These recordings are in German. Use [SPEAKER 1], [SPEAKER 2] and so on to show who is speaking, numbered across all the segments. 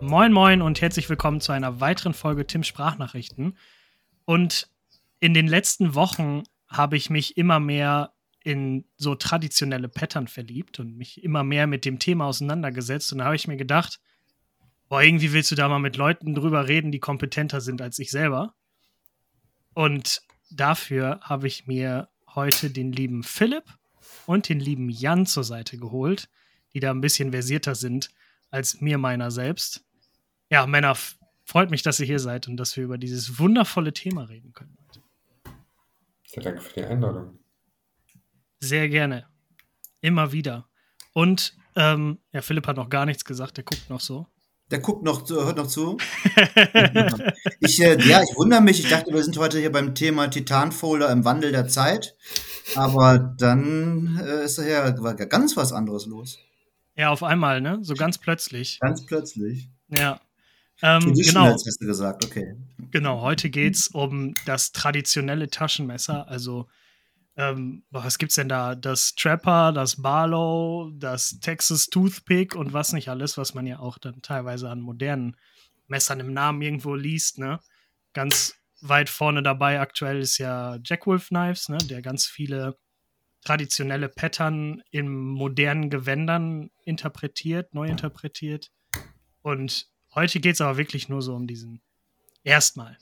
[SPEAKER 1] Moin Moin und herzlich willkommen zu einer weiteren Folge Tims Sprachnachrichten. Und in den letzten Wochen habe ich mich immer mehr in so traditionelle Pattern verliebt und mich immer mehr mit dem Thema auseinandergesetzt. Und da habe ich mir gedacht, boah, irgendwie willst du da mal mit Leuten drüber reden, die kompetenter sind als ich selber. Und dafür habe ich mir heute den lieben Philipp und den lieben Jan zur Seite geholt, die da ein bisschen versierter sind als mir meiner selbst. Ja, Männer, freut mich, dass ihr hier seid und dass wir über dieses wundervolle Thema reden können.
[SPEAKER 2] Ja, danke für die Einladung.
[SPEAKER 1] Sehr gerne. Immer wieder. Und Philipp hat noch gar nichts gesagt, der guckt noch so.
[SPEAKER 3] Der guckt noch, hört noch zu. Ich wundere mich. Ich dachte, wir sind heute hier beim Thema Titanfolder im Wandel der Zeit. Aber dann ist war ganz was anderes los.
[SPEAKER 1] Ja, auf einmal, ne? So ganz plötzlich.
[SPEAKER 3] Ganz plötzlich.
[SPEAKER 1] Ja.
[SPEAKER 3] Genau. Hast du gesagt, okay.
[SPEAKER 1] Genau, heute geht's um das traditionelle Taschenmesser. Also, was gibt's denn da? Das Trapper, das Barlow, das Texas Toothpick und was nicht alles, was man ja auch dann teilweise an modernen Messern im Namen irgendwo liest, ne? Ganz weit vorne dabei aktuell ist ja Jackwolf Knives, ne? Der ganz viele traditionelle Pattern in modernen Gewändern neu interpretiert. Und heute geht es aber wirklich nur so um diesen Erstmal.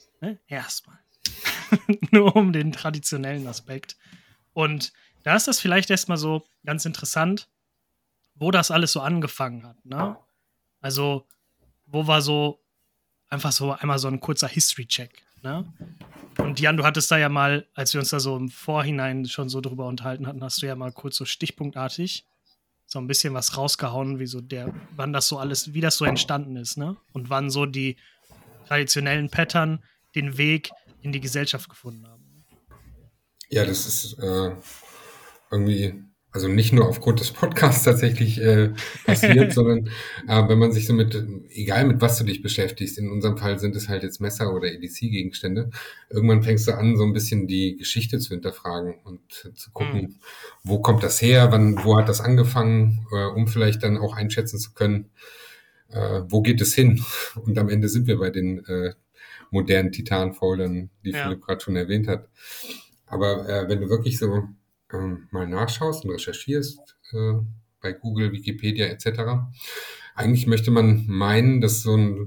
[SPEAKER 1] Nur um den traditionellen Aspekt. Und da ist das vielleicht erstmal so ganz interessant, wo das alles so angefangen hat. Ne? Also, wo war so einfach so einmal so ein kurzer History-Check. Ne? Und Jan, du hattest da ja mal, als wir uns da so im Vorhinein schon so drüber unterhalten hatten, hast du ja mal kurz so stichpunktartig so ein bisschen was rausgehauen, wann das so alles, wie das so entstanden ist, ne? Und wann so die traditionellen Pattern den Weg in die Gesellschaft gefunden haben.
[SPEAKER 2] Ja, das ist irgendwie, also nicht nur aufgrund des Podcasts tatsächlich passiert, sondern wenn man sich so egal mit was du dich beschäftigst, in unserem Fall sind es halt jetzt Messer oder EDC-Gegenstände, irgendwann fängst du an, so ein bisschen die Geschichte zu hinterfragen und zu gucken, wo kommt das her, wo hat das angefangen, um vielleicht dann auch einschätzen zu können, wo geht es hin? Und am Ende sind wir bei den modernen Titanfoldern, die Philipp gerade schon erwähnt hat. Aber wenn du wirklich so mal nachschaust und recherchierst bei Google, Wikipedia etc., eigentlich möchte man meinen, dass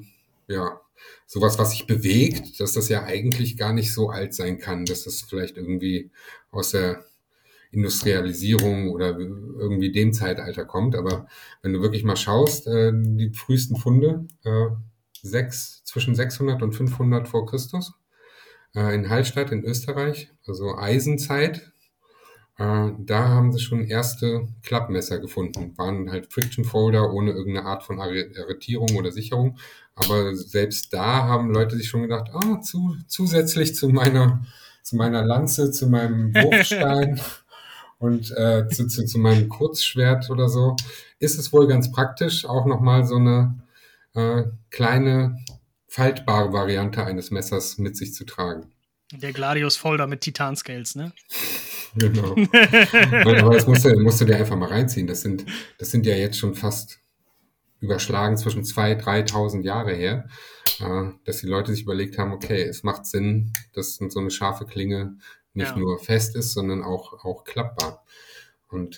[SPEAKER 2] sowas, was sich bewegt, dass das ja eigentlich gar nicht so alt sein kann, dass das vielleicht irgendwie aus der Industrialisierung oder irgendwie dem Zeitalter kommt. Aber wenn du wirklich mal schaust, die frühesten Funde, zwischen 600 und 500 vor Christus, in Hallstatt in Österreich, also Eisenzeit, da haben sie schon erste Klappmesser gefunden. Waren halt Friction Folder ohne irgendeine Art von Arretierung oder Sicherung. Aber selbst da haben Leute sich schon gedacht, zusätzlich zu meiner Lanze, zu meinem Wurfstein und zu meinem Kurzschwert oder so, ist es wohl ganz praktisch, auch nochmal so eine kleine faltbare Variante eines Messers mit sich zu tragen.
[SPEAKER 1] Der Gladius Folder mit Titan-Scales, ne?
[SPEAKER 2] Genau. Aber das musst du dir einfach mal reinziehen. Das sind ja jetzt schon fast überschlagen zwischen 2.000, 3.000 Jahre her, dass die Leute sich überlegt haben, okay, es macht Sinn, dass so eine scharfe Klinge nicht nur fest ist, sondern auch klappbar. Und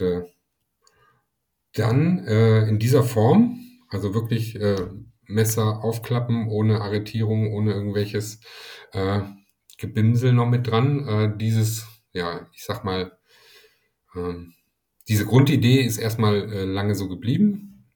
[SPEAKER 2] dann in dieser Form, also wirklich Messer aufklappen, ohne Arretierung, ohne irgendwelches Gebimsel noch mit dran, ich sag mal, diese Grundidee ist erstmal lange so geblieben,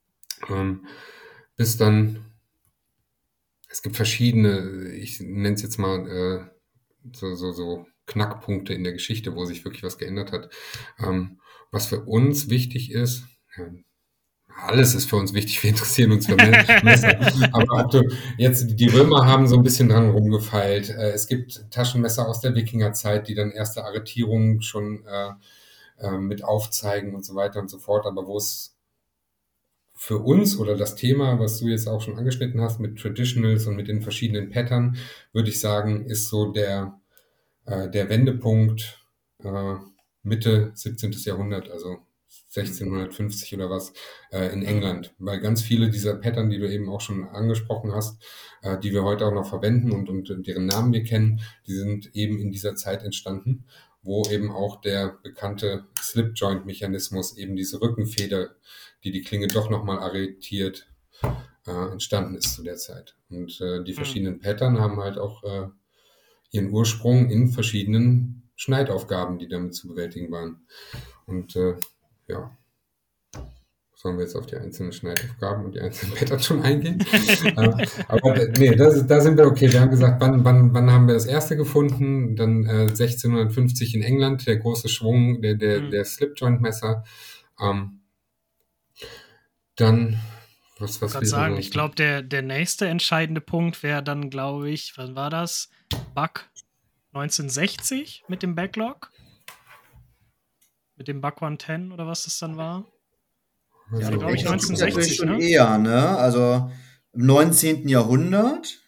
[SPEAKER 2] bis dann, es gibt verschiedene, ich nenne es jetzt mal so Knackpunkte in der Geschichte, wo sich wirklich was geändert hat. Was für uns wichtig ist, alles ist für uns wichtig, wir interessieren uns für Messer. Aber jetzt, die Römer haben so ein bisschen dran rumgefeilt. Es gibt Taschenmesser aus der Wikingerzeit, die dann erste Arretierungen schon mit aufzeigen und so weiter und so fort. Aber wo es für uns oder das Thema, was du jetzt auch schon angeschnitten hast mit Traditionals und mit den verschiedenen Pattern, würde ich sagen, ist so der Wendepunkt Mitte 17. Jahrhundert, also 1650 oder was, in England. Weil ganz viele dieser Pattern, die du eben auch schon angesprochen hast, die wir heute auch noch verwenden und deren Namen wir kennen, die sind eben in dieser Zeit entstanden, wo eben auch der bekannte Slip-Joint-Mechanismus, eben diese Rückenfeder, die Klinge doch nochmal arretiert, entstanden ist zu der Zeit. Und die verschiedenen Pattern haben halt auch ihren Ursprung in verschiedenen Schneidaufgaben, die damit zu bewältigen waren. Und ja, sollen wir jetzt auf die einzelnen Schneidaufgaben und die einzelnen Pattern schon eingehen? Aber nee, da sind wir okay. Wir haben gesagt, wann haben wir das erste gefunden? Dann 1650 in England, der große Schwung der Slip-Joint-Messer. Dann, was
[SPEAKER 1] Ich kann sagen, ich glaube, der nächste entscheidende Punkt wäre dann, glaube ich, wann war das? Buck 1960 mit dem Backlog? Mit dem Buck 110 oder was das dann war?
[SPEAKER 3] Ja,
[SPEAKER 1] glaube ich, 1960,
[SPEAKER 3] schon
[SPEAKER 1] ne?
[SPEAKER 3] eher, ne? Also im 19. Jahrhundert.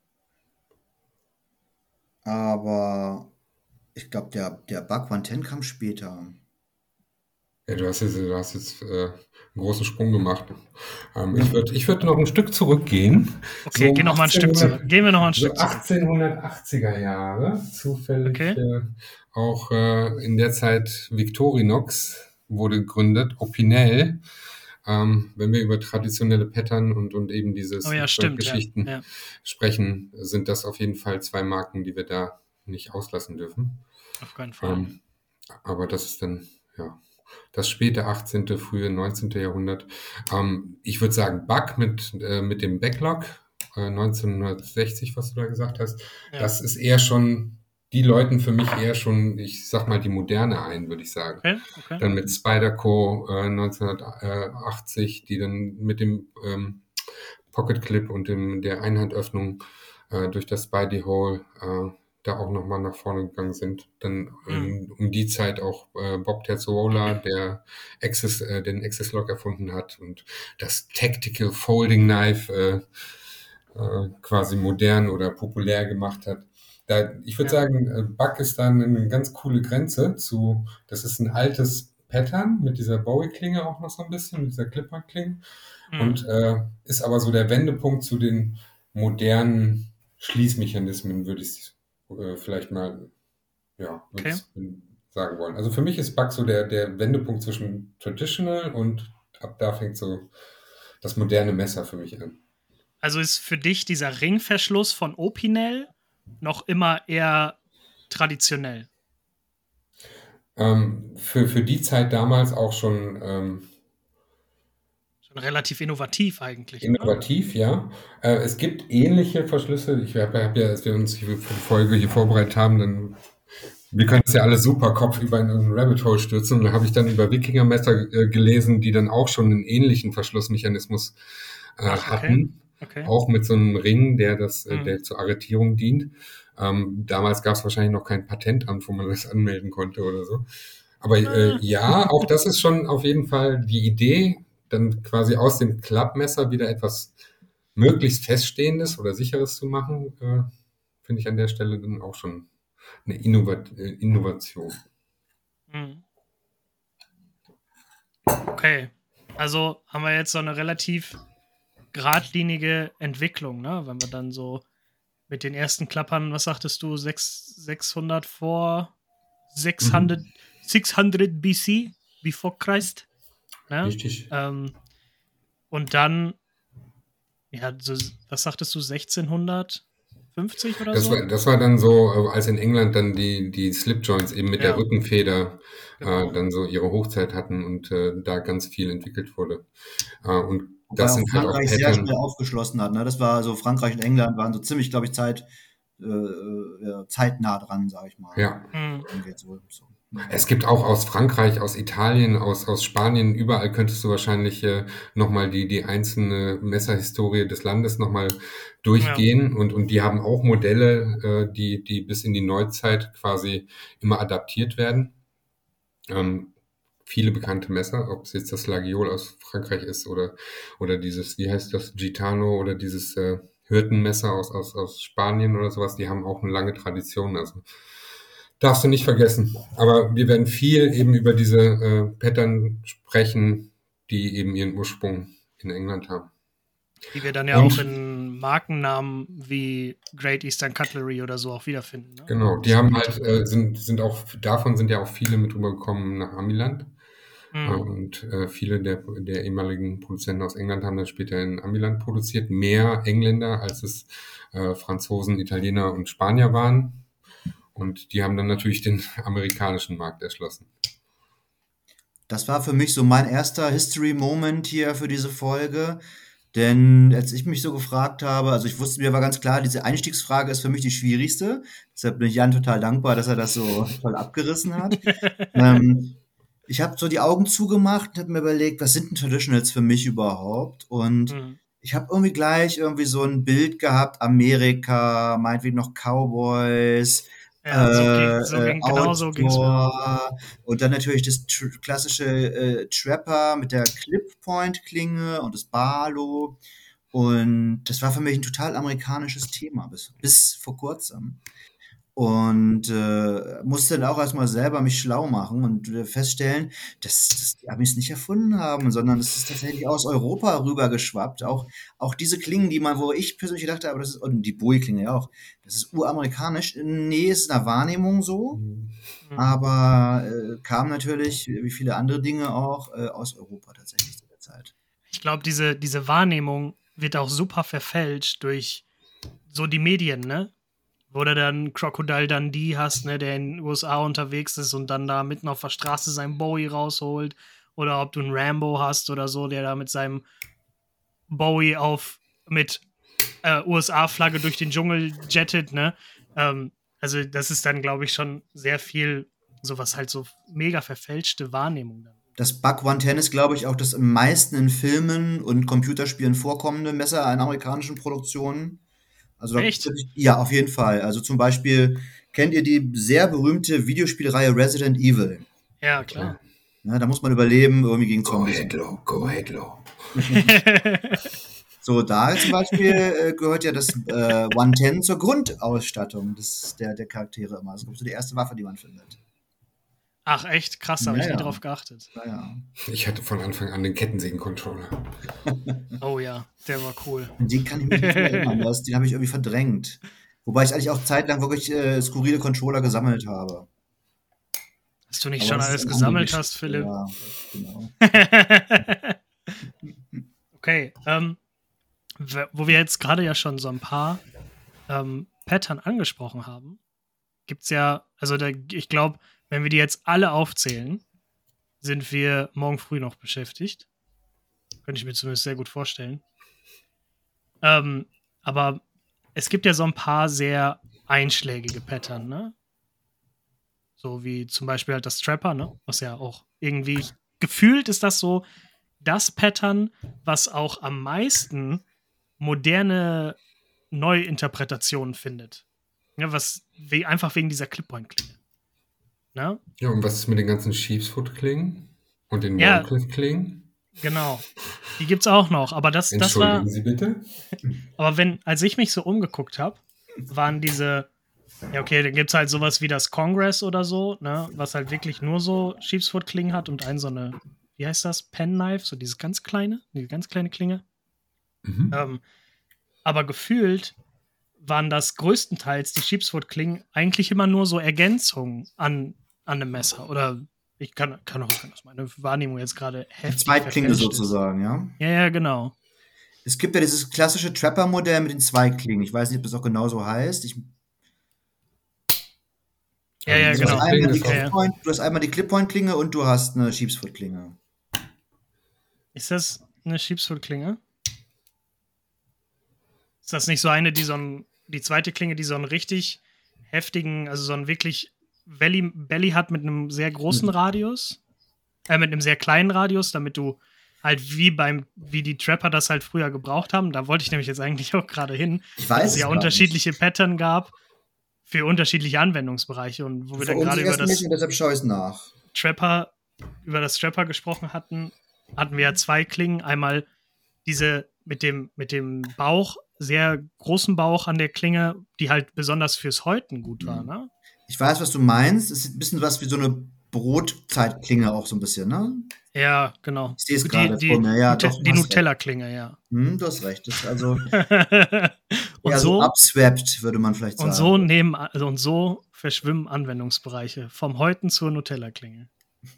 [SPEAKER 3] Aber ich glaube, der Buck 110 kam später.
[SPEAKER 2] Ja, du hast jetzt einen großen Sprung gemacht. Ich würd noch ein Stück zurückgehen.
[SPEAKER 1] Okay, gehen wir noch mal ein Stück zurück.
[SPEAKER 2] 1880er Jahre, zufällig auch in der Zeit Victorinox wurde gegründet, Opinel. Wenn wir über traditionelle Pattern und eben diese Geschichten sprechen, sind das auf jeden Fall zwei Marken, die wir da nicht auslassen dürfen.
[SPEAKER 1] Auf keinen Fall.
[SPEAKER 2] Aber das ist dann, ja, das späte 18., frühe 19. Jahrhundert. Ich würde sagen, Buck mit dem Backlog, 1960, was du da gesagt hast, das ist eher schon, die läuten für mich eher schon, ich sag mal, die Moderne ein, würde ich sagen.
[SPEAKER 1] Okay.
[SPEAKER 2] Dann mit Spyderco 1980, die dann mit dem Pocket Clip und der Einhandöffnung durch das Spidey Hole da auch nochmal nach vorne gegangen sind. Dann um die Zeit auch Bob Terzola, der den Access Lock erfunden hat und das Tactical Folding Knife quasi modern oder populär gemacht hat. Ich würde sagen, Buck ist dann eine ganz coole Grenze zu, das ist ein altes Pattern mit dieser Bowie-Klinge auch noch so ein bisschen, mit dieser Clipper-Klinge und ist aber so der Wendepunkt zu den modernen Schließmechanismen, würde ich vielleicht mal sagen wollen. Also für mich ist Buck so der Wendepunkt zwischen Traditional und ab da fängt so das moderne Messer für mich an.
[SPEAKER 1] Also ist für dich dieser Ringverschluss von Opinel noch immer eher traditionell?
[SPEAKER 2] Für die Zeit damals auch schon
[SPEAKER 1] relativ innovativ eigentlich.
[SPEAKER 2] Innovativ, oder? Ja. Es gibt ähnliche Verschlüsse. Ich habe ja, als wir uns für die Folge hier vorbereitet haben, wir können es ja alle super kopfüber in einen Rabbit Hole stürzen. Und da habe ich dann über Wikingermesser gelesen, die dann auch schon einen ähnlichen Verschlussmechanismus hatten. Okay. Auch mit so einem Ring, der zur Arretierung dient. Damals gab es wahrscheinlich noch kein Patentamt, wo man das anmelden konnte oder so. Aber ja, auch das ist schon auf jeden Fall die Idee, dann quasi aus dem Klappmesser wieder etwas möglichst Feststehendes oder Sicheres zu machen, finde ich an der Stelle dann auch schon eine Innovation.
[SPEAKER 1] Okay, also haben wir jetzt so eine relativ geradlinige Entwicklung, ne? Wenn wir dann so mit den ersten Klappern, was sagtest du, 600 vor 600 BC, before Christ? Ne?
[SPEAKER 2] Richtig.
[SPEAKER 1] Und dann, ja, so, was sagtest du, 1650 oder so?
[SPEAKER 2] Das war dann so, als in England dann die Slipjoints eben mit der Rückenfeder dann so ihre Hochzeit hatten und da ganz viel entwickelt wurde. Und das sind halt auch
[SPEAKER 3] Frankreich sehr schnell aufgeschlossen hat. Ne? Das war so, Frankreich und England waren so ziemlich, glaube ich, zeitnah dran, sage ich mal.
[SPEAKER 2] Ja. Es gibt auch aus Frankreich, aus Italien, aus Spanien, überall könntest du wahrscheinlich nochmal die einzelne Messerhistorie des Landes nochmal durchgehen. Und die haben auch Modelle, die bis in die Neuzeit quasi immer adaptiert werden. Viele bekannte Messer, ob es jetzt das Laguiole aus Frankreich ist oder dieses, wie heißt das, Gitano oder dieses Hirtenmesser aus Spanien oder sowas, die haben auch eine lange Tradition. Also Darfst du nicht vergessen. Aber wir werden viel eben über diese Pattern sprechen, die eben ihren Ursprung in England haben.
[SPEAKER 1] Die wir dann ja auch in Markennamen wie Great Eastern Cutlery oder so auch wiederfinden. Ne?
[SPEAKER 2] Genau, die haben halt, sind auch, davon sind ja auch viele mit rübergekommen nach Amiland. Und viele der ehemaligen Produzenten aus England haben das später in Amiland produziert. Mehr Engländer, als es Franzosen, Italiener und Spanier waren. Und die haben dann natürlich den amerikanischen Markt erschlossen.
[SPEAKER 3] Das war für mich so mein erster History-Moment hier für diese Folge. Denn als ich mich so gefragt habe, also ich wusste, mir war ganz klar, diese Einstiegsfrage ist für mich die schwierigste. Deshalb bin ich Jan total dankbar, dass er das so toll abgerissen hat. Ich habe so die Augen zugemacht und habe mir überlegt, was sind denn Traditionals für mich überhaupt? Und ich habe irgendwie gleich so ein Bild gehabt, Amerika, meinetwegen noch Cowboys,
[SPEAKER 1] genau so ging's mir.
[SPEAKER 3] Und dann natürlich das klassische Trapper mit der Clip-Point-Klinge und das Barlow. Und das war für mich ein total amerikanisches Thema, bis vor kurzem. Und musste dann auch erstmal selber mich schlau machen und feststellen, dass die Amis nicht erfunden haben, sondern es ist tatsächlich aus Europa rübergeschwappt. Auch diese Klingen, wo ich persönlich gedacht habe, und die Bowie-Klinge ja auch, das ist uramerikanisch. Nee, ist in der Wahrnehmung so, aber kam natürlich, wie viele andere Dinge auch, aus Europa tatsächlich zu der Zeit.
[SPEAKER 1] Ich glaube, diese Wahrnehmung wird auch super verfälscht durch so die Medien, ne? Wo du dann Crocodile Dundee hast, ne, der in den USA unterwegs ist und dann da mitten auf der Straße seinen Bowie rausholt. Oder ob du einen Rambo hast oder so, der da mit seinem Bowie mit USA-Flagge durch den Dschungel jettet, ne? Also das ist dann, glaube ich, schon sehr viel sowas halt so mega verfälschte Wahrnehmung dann.
[SPEAKER 3] Das Buck 110 ist, glaube ich, auch das am meisten in Filmen und Computerspielen vorkommende Messer in amerikanischen Produktionen. Also
[SPEAKER 1] echt?
[SPEAKER 3] Ja, auf jeden Fall. Also zum Beispiel, kennt ihr die sehr berühmte Videospielreihe Resident Evil?
[SPEAKER 1] Ja, klar.
[SPEAKER 3] Ja, da muss man überleben, irgendwie gegen Zombies.
[SPEAKER 2] Go ahead, low.
[SPEAKER 3] So, da zum Beispiel gehört ja das 110 zur Grundausstattung der Charaktere immer. Das ist so die erste Waffe, die man findet.
[SPEAKER 1] Ach, echt? Krass, da habe ich nie drauf geachtet.
[SPEAKER 3] Naja.
[SPEAKER 2] Ich hatte von Anfang an den Kettensägen-Controller.
[SPEAKER 1] Oh ja, der war cool.
[SPEAKER 3] Den kann ich mich nicht mehr erinnern. Den habe ich irgendwie verdrängt. Wobei ich eigentlich auch zeitlang wirklich skurrile Controller gesammelt habe.
[SPEAKER 1] Dass du nicht schon alles gesammelt hast, Philipp.
[SPEAKER 3] Ja, genau.
[SPEAKER 1] Okay, wo wir jetzt gerade ja schon so ein paar Pattern angesprochen haben, gibt's ja, also ich glaube, wenn wir die jetzt alle aufzählen, sind wir morgen früh noch beschäftigt. Könnte ich mir zumindest sehr gut vorstellen. Aber es gibt ja so ein paar sehr einschlägige Pattern, ne? So wie zum Beispiel halt das Trapper, ne? Was ja auch irgendwie, gefühlt ist das so das Pattern, was auch am meisten moderne Neuinterpretationen findet. Ja, einfach wegen dieser Clip-Point-Klinge. Ne?
[SPEAKER 2] Ja, und was ist mit den ganzen Sheepsfoot-Klingen und den Warncliffe-Klingen?
[SPEAKER 1] Genau. Die gibt's auch noch, aber das war...
[SPEAKER 2] Entschuldigen Sie bitte?
[SPEAKER 1] Aber als ich mich so umgeguckt habe, waren diese... Ja, okay, dann gibt's halt sowas wie das Congress oder so, ne? Was halt wirklich nur so Sheepsfoot-Klingen hat und so eine, wie heißt das? Penknife, so diese ganz kleine Klinge. Aber gefühlt waren das größtenteils die Sheepsfoot-Klingen eigentlich immer nur so Ergänzungen an einem Messer. Oder ich kann auch sagen, dass meine Wahrnehmung jetzt gerade heftig
[SPEAKER 3] Zweitklinge sozusagen, ja?
[SPEAKER 1] Ja, genau.
[SPEAKER 3] Es gibt ja dieses klassische Trapper-Modell mit den Zweiklingen. Ich weiß nicht, ob das auch genauso heißt.
[SPEAKER 1] Ja, genau.
[SPEAKER 3] Du hast einmal die Clip-Point-Klinge und du hast eine Sheepsfoot-Klinge.
[SPEAKER 1] Ist das eine Sheepsfoot-Klinge? Ist das nicht so eine, die zweite Klinge, die so einen richtig heftigen, also so einen wirklich Belly hat mit einem sehr großen Radius? Mit einem sehr kleinen Radius, damit du halt wie die Trapper das halt früher gebraucht haben. Da wollte ich nämlich jetzt eigentlich auch gerade hin. Dass es ja unterschiedliche Pattern gab für unterschiedliche Anwendungsbereiche. Und wo wir dann gerade über das Trapper gesprochen hatten wir ja zwei Klingen. Einmal diese mit dem Bauch, sehr großen Bauch an der Klinge, die halt besonders fürs Häuten gut war, ne?
[SPEAKER 3] Ich weiß, was du meinst. Es ist ein bisschen was wie so eine Brotzeitklinge auch so ein bisschen, ne?
[SPEAKER 1] Ja, genau.
[SPEAKER 3] Ich sehe es gerade vor mir. Ja, doch,
[SPEAKER 1] Die Nutella-Klinge, ja.
[SPEAKER 3] Du hast recht. Das ist also
[SPEAKER 1] Und
[SPEAKER 3] eher so
[SPEAKER 1] so
[SPEAKER 3] abswappt, würde man vielleicht sagen.
[SPEAKER 1] Und so verschwimmen Anwendungsbereiche vom Häuten zur Nutella-Klinge.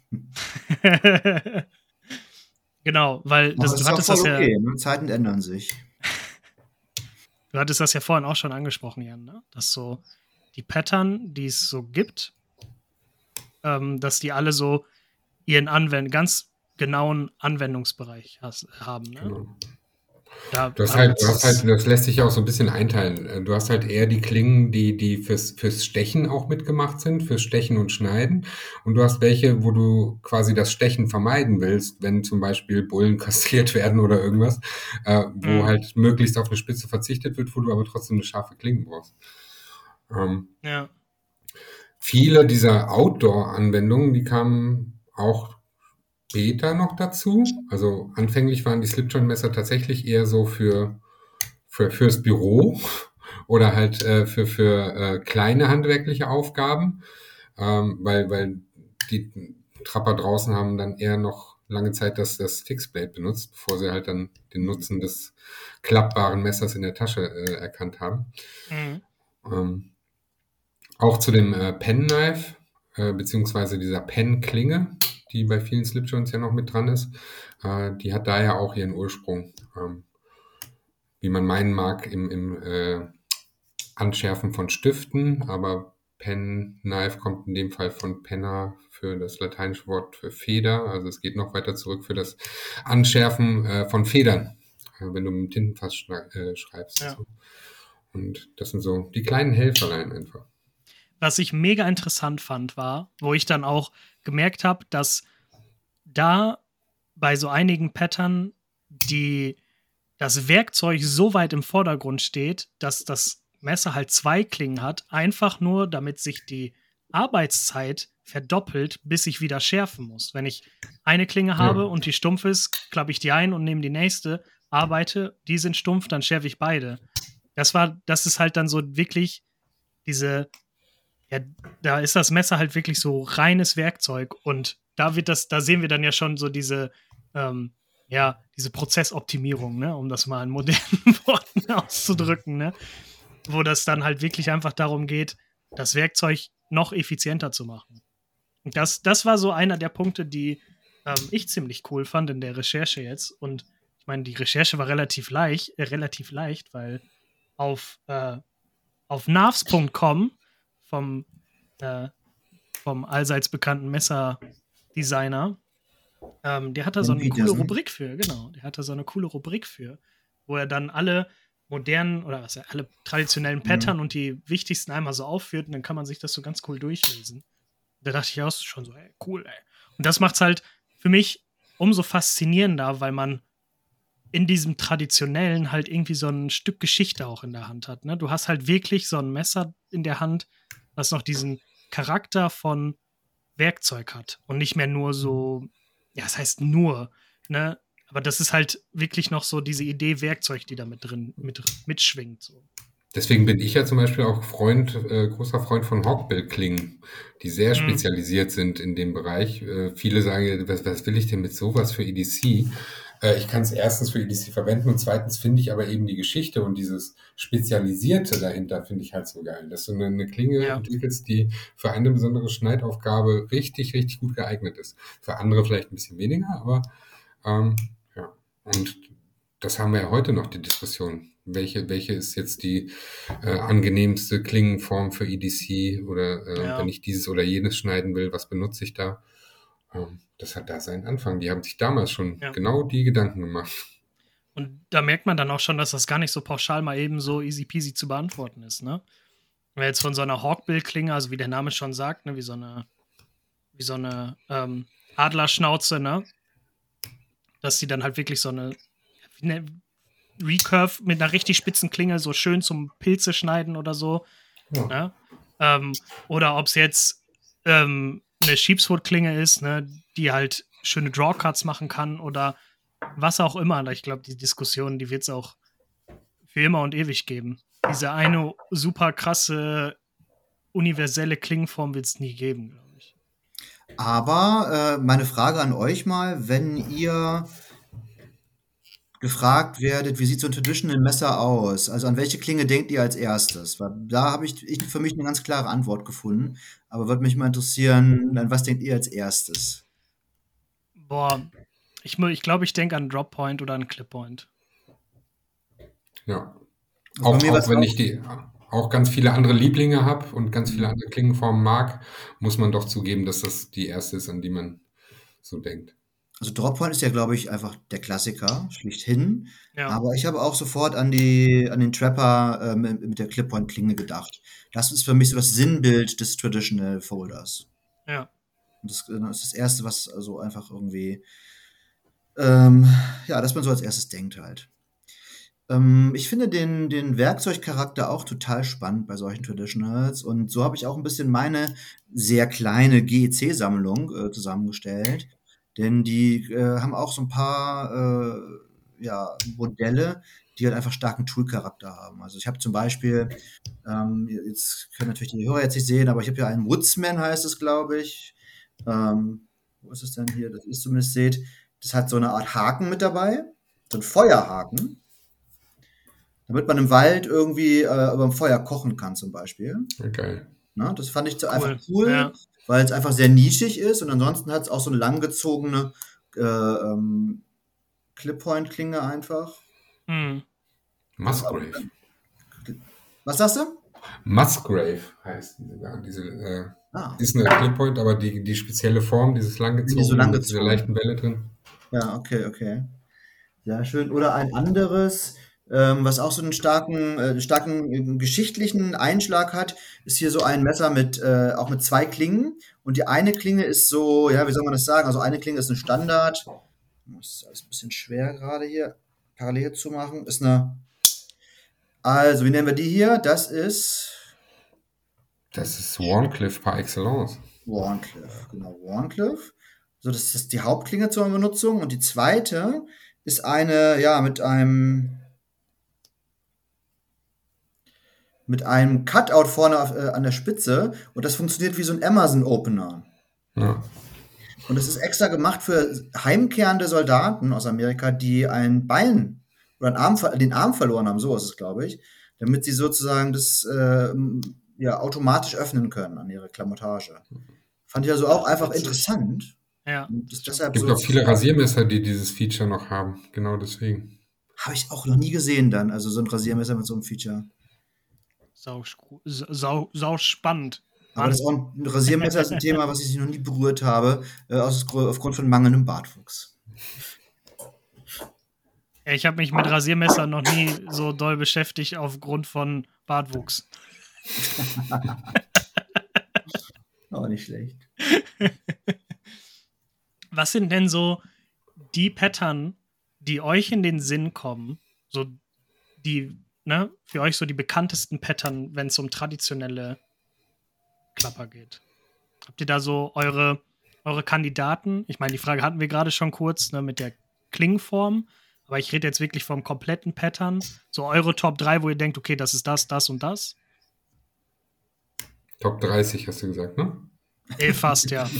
[SPEAKER 1] Genau, weil
[SPEAKER 3] Aber das
[SPEAKER 1] du
[SPEAKER 3] ist auch
[SPEAKER 1] hattest
[SPEAKER 3] voll
[SPEAKER 1] das
[SPEAKER 3] okay,
[SPEAKER 1] ja,
[SPEAKER 3] ne? Zeiten ändern sich.
[SPEAKER 1] du hattest das ja vorhin auch schon angesprochen, Jan, ne? Dass so die Pattern, die es so gibt, dass die alle so ihren ganz genauen Anwendungsbereich haben, ne?
[SPEAKER 2] Genau.
[SPEAKER 1] Da,
[SPEAKER 2] Du hast
[SPEAKER 1] aber
[SPEAKER 2] das lässt sich auch so ein bisschen einteilen. Du hast halt eher die Klingen, die fürs Stechen auch mitgemacht sind, fürs Stechen und Schneiden. Und du hast welche, wo du quasi das Stechen vermeiden willst, wenn zum Beispiel Bullen kastriert werden oder irgendwas, wo halt möglichst auf eine Spitze verzichtet wird, wo du aber trotzdem eine scharfe Klinge brauchst.
[SPEAKER 1] ja.
[SPEAKER 2] Viele dieser Outdoor-Anwendungen, die kamen auch später noch dazu. Also anfänglich waren die Slipjoint-Messer tatsächlich eher so fürs Büro oder halt für kleine handwerkliche Aufgaben, weil die Trapper draußen haben dann eher noch lange Zeit das Fixblade benutzt, bevor sie halt dann den Nutzen des klappbaren Messers in der Tasche erkannt haben. Auch zu dem Penknife, beziehungsweise dieser Pennklinge, die bei vielen Slipjoints ja noch mit dran ist, die hat da ja auch ihren Ursprung, wie man meinen mag, im Anschärfen von Stiften, aber Penknife kommt in dem Fall von penna für das lateinische Wort für Feder, also es geht noch weiter zurück für das Anschärfen von Federn, wenn du mit dem Tintenfass schreibst.
[SPEAKER 1] Ja.
[SPEAKER 2] So. Und das sind so die kleinen Helferlein einfach.
[SPEAKER 1] Was ich mega interessant fand, war, wo ich dann auch gemerkt habe, dass da bei so einigen Pattern das Werkzeug so weit im Vordergrund steht, dass das Messer halt 2 Klingen hat, einfach nur, damit sich die Arbeitszeit verdoppelt, bis ich wieder schärfen muss. Wenn ich eine Klinge habe und die stumpf ist, klappe ich die ein und nehme die nächste, arbeite, die sind stumpf, dann schärfe ich beide. Das ist halt dann so wirklich da ist das Messer halt wirklich so reines Werkzeug und da sehen wir dann ja schon so diese Prozessoptimierung, ne, um das mal in modernen Worten auszudrücken, ne, wo das dann halt wirklich einfach darum geht, das Werkzeug noch effizienter zu machen. Und das war so einer der Punkte, die ich ziemlich cool fand in der Recherche jetzt. Und ich meine, die Recherche war relativ leicht, weil auf narfs.com vom allseits bekannten Messerdesigner. Der hat da so eine coole Rubrik für, genau. Der hat da so eine coole Rubrik für, wo er dann alle modernen oder alle traditionellen Pattern und die wichtigsten einmal so aufführt und dann kann man sich das so ganz cool durchlesen. Da dachte ich auch schon so, ey, cool, ey. Und das macht's halt für mich umso faszinierender, weil man in diesem Traditionellen halt irgendwie so ein Stück Geschichte auch in der Hand hat. Ne? Du hast halt wirklich so ein Messer in der Hand, was noch diesen Charakter von Werkzeug hat und nicht mehr nur so, ja, das heißt nur, ne? Aber das ist halt wirklich noch so diese Idee Werkzeug, die da mitschwingt. So.
[SPEAKER 2] Deswegen bin ich ja zum Beispiel auch großer Freund von Hawkbill-Klingen, die sehr spezialisiert sind in dem Bereich. Viele sagen, was will ich denn mit sowas für EDC? Ich kann es erstens für EDC verwenden und zweitens finde ich aber eben die Geschichte und dieses Spezialisierte dahinter finde ich halt so geil, dass du eine Klinge entwickelst, die für eine besondere Schneidaufgabe richtig, richtig gut geeignet ist. Für andere vielleicht ein bisschen weniger, aber ja. Und das haben wir ja heute noch, die Diskussion. Welche ist jetzt die angenehmste Klingenform für EDC oder wenn ich dieses oder jenes schneiden will, was benutze ich da? Das hat da seinen Anfang. Die haben sich damals schon genau die Gedanken gemacht.
[SPEAKER 1] Und da merkt man dann auch schon, dass das gar nicht so pauschal mal eben so easy peasy zu beantworten ist, ne? Wenn wir jetzt von so einer Hawkbill-Klinge, also wie der Name schon sagt, ne, wie so eine Adlerschnauze, ne? Dass sie dann halt wirklich so eine Recurve mit einer richtig spitzen Klinge so schön zum Pilze schneiden oder so. Ja. Ne? Oder ob es jetzt eine Sheepswood-Klinge ist, ne, die halt schöne Drawcuts machen kann oder was auch immer. Ich glaube, die Diskussion, die wird es auch für immer und ewig geben. Diese eine super krasse universelle Klingenform wird es nie geben, glaube ich.
[SPEAKER 3] Aber meine Frage an euch mal, wenn ihr gefragt werdet, wie sieht so ein Traditional Messer aus? Also an welche Klinge denkt ihr als erstes? Weil da habe ich für mich eine ganz klare Antwort gefunden. Aber würde mich mal interessieren, an was denkt ihr als erstes?
[SPEAKER 1] Boah, ich glaube, ich denke an Drop Point oder an Clip Point.
[SPEAKER 2] Ja.
[SPEAKER 3] Also bei mir
[SPEAKER 2] Auch wenn ich auch ganz viele andere Lieblinge habe und ganz viele andere Klingenformen mag, muss man doch zugeben, dass das die erste ist, an die man so denkt.
[SPEAKER 3] Also Drop Point ist ja, glaube ich, einfach der Klassiker, schlichthin.
[SPEAKER 1] Ja.
[SPEAKER 3] Aber ich habe auch sofort an den Trapper mit der Clip-Point-Klinge gedacht. Das ist für mich so das Sinnbild des Traditional Folders.
[SPEAKER 1] Ja.
[SPEAKER 3] Und das ist das Erste, was also einfach irgendwie, ja, dass man so als erstes denkt halt. Ich finde den Werkzeugcharakter auch total spannend bei solchen Traditionals. Und so habe ich auch ein bisschen meine sehr kleine GEC-Sammlung zusammengestellt. Denn die haben auch so ein paar ja, Modelle, die halt einfach starken Tool-Charakter haben. Also ich habe zum Beispiel, jetzt können natürlich die Hörer jetzt nicht sehen, aber ich habe hier einen Woodsman, heißt es, glaube ich. Wo ist es denn hier, dass ihr es zumindest seht? Das hat so eine Art Haken mit dabei, so ein Feuerhaken, damit man im Wald irgendwie über dem Feuer kochen kann zum Beispiel.
[SPEAKER 2] Okay.
[SPEAKER 3] Na, das fand ich
[SPEAKER 1] Cool.
[SPEAKER 3] einfach cool,
[SPEAKER 1] Ja.
[SPEAKER 3] weil es einfach sehr nischig ist und ansonsten hat es auch so eine langgezogene Clip-Point-Klinge einfach.
[SPEAKER 1] Hm.
[SPEAKER 2] Musgrave.
[SPEAKER 3] Was sagst du?
[SPEAKER 2] Musgrave heißt diese
[SPEAKER 3] Ah,
[SPEAKER 2] ist eine Clippoint, aber die spezielle Form, dieses langgezogene,
[SPEAKER 3] so
[SPEAKER 2] mit
[SPEAKER 3] langgezogen.
[SPEAKER 2] dieser leichten Welle drin.
[SPEAKER 3] Ja, okay. Sehr schön. Oder ein anderes, was auch so einen starken geschichtlichen Einschlag hat, ist hier so ein Messer mit auch mit zwei Klingen. Und die eine Klinge ist so, ja, wie soll man das sagen? Also eine Klinge ist ein Standard. Das ist alles ein bisschen schwer gerade hier parallel zu machen. Also, wie nennen wir die hier? Das ist
[SPEAKER 2] Wharncliffe par excellence.
[SPEAKER 3] Wharncliffe, genau, Wharncliffe. So, das ist die Hauptklinge zur Benutzung. Und die zweite ist eine, ja, mit einem Cutout vorne an der Spitze. Und das funktioniert wie so ein Amazon-Opener.
[SPEAKER 2] Ja.
[SPEAKER 3] Und das ist extra gemacht für heimkehrende Soldaten aus Amerika, die ein Bein oder den Arm verloren haben, so ist es, glaube ich, damit sie sozusagen das ja, automatisch öffnen können an ihre Klamottage. Fand ich also auch einfach interessant.
[SPEAKER 1] Ja.
[SPEAKER 3] Und das
[SPEAKER 2] Es
[SPEAKER 3] deshalb
[SPEAKER 2] gibt
[SPEAKER 3] so
[SPEAKER 2] auch viele Rasiermesser, die dieses Feature noch haben. Genau deswegen.
[SPEAKER 3] habe ich auch noch nie gesehen dann, also so ein Rasiermesser mit so einem Feature.
[SPEAKER 1] Sau spannend.
[SPEAKER 3] Aber das ist auch ein Rasiermesser ist ein Thema, was ich noch nie berührt habe, aufgrund von mangelndem Bartwuchs.
[SPEAKER 1] Ja, ich habe mich mit Rasiermessern noch nie so doll beschäftigt aufgrund von Bartwuchs.
[SPEAKER 3] Auch nicht schlecht.
[SPEAKER 1] Was sind denn so die Pattern, die euch in den Sinn kommen, so die, ne, für euch so die bekanntesten Pattern, wenn es um traditionelle Klapper geht? Habt ihr da so eure Kandidaten? Ich meine, die Frage hatten wir gerade schon kurz, ne, mit der Klingenform, aber ich rede jetzt wirklich vom kompletten Pattern. So eure Top 3, wo ihr denkt, okay, das ist das und das.
[SPEAKER 2] Top 30 hast du gesagt, ne?
[SPEAKER 1] Fast, ja.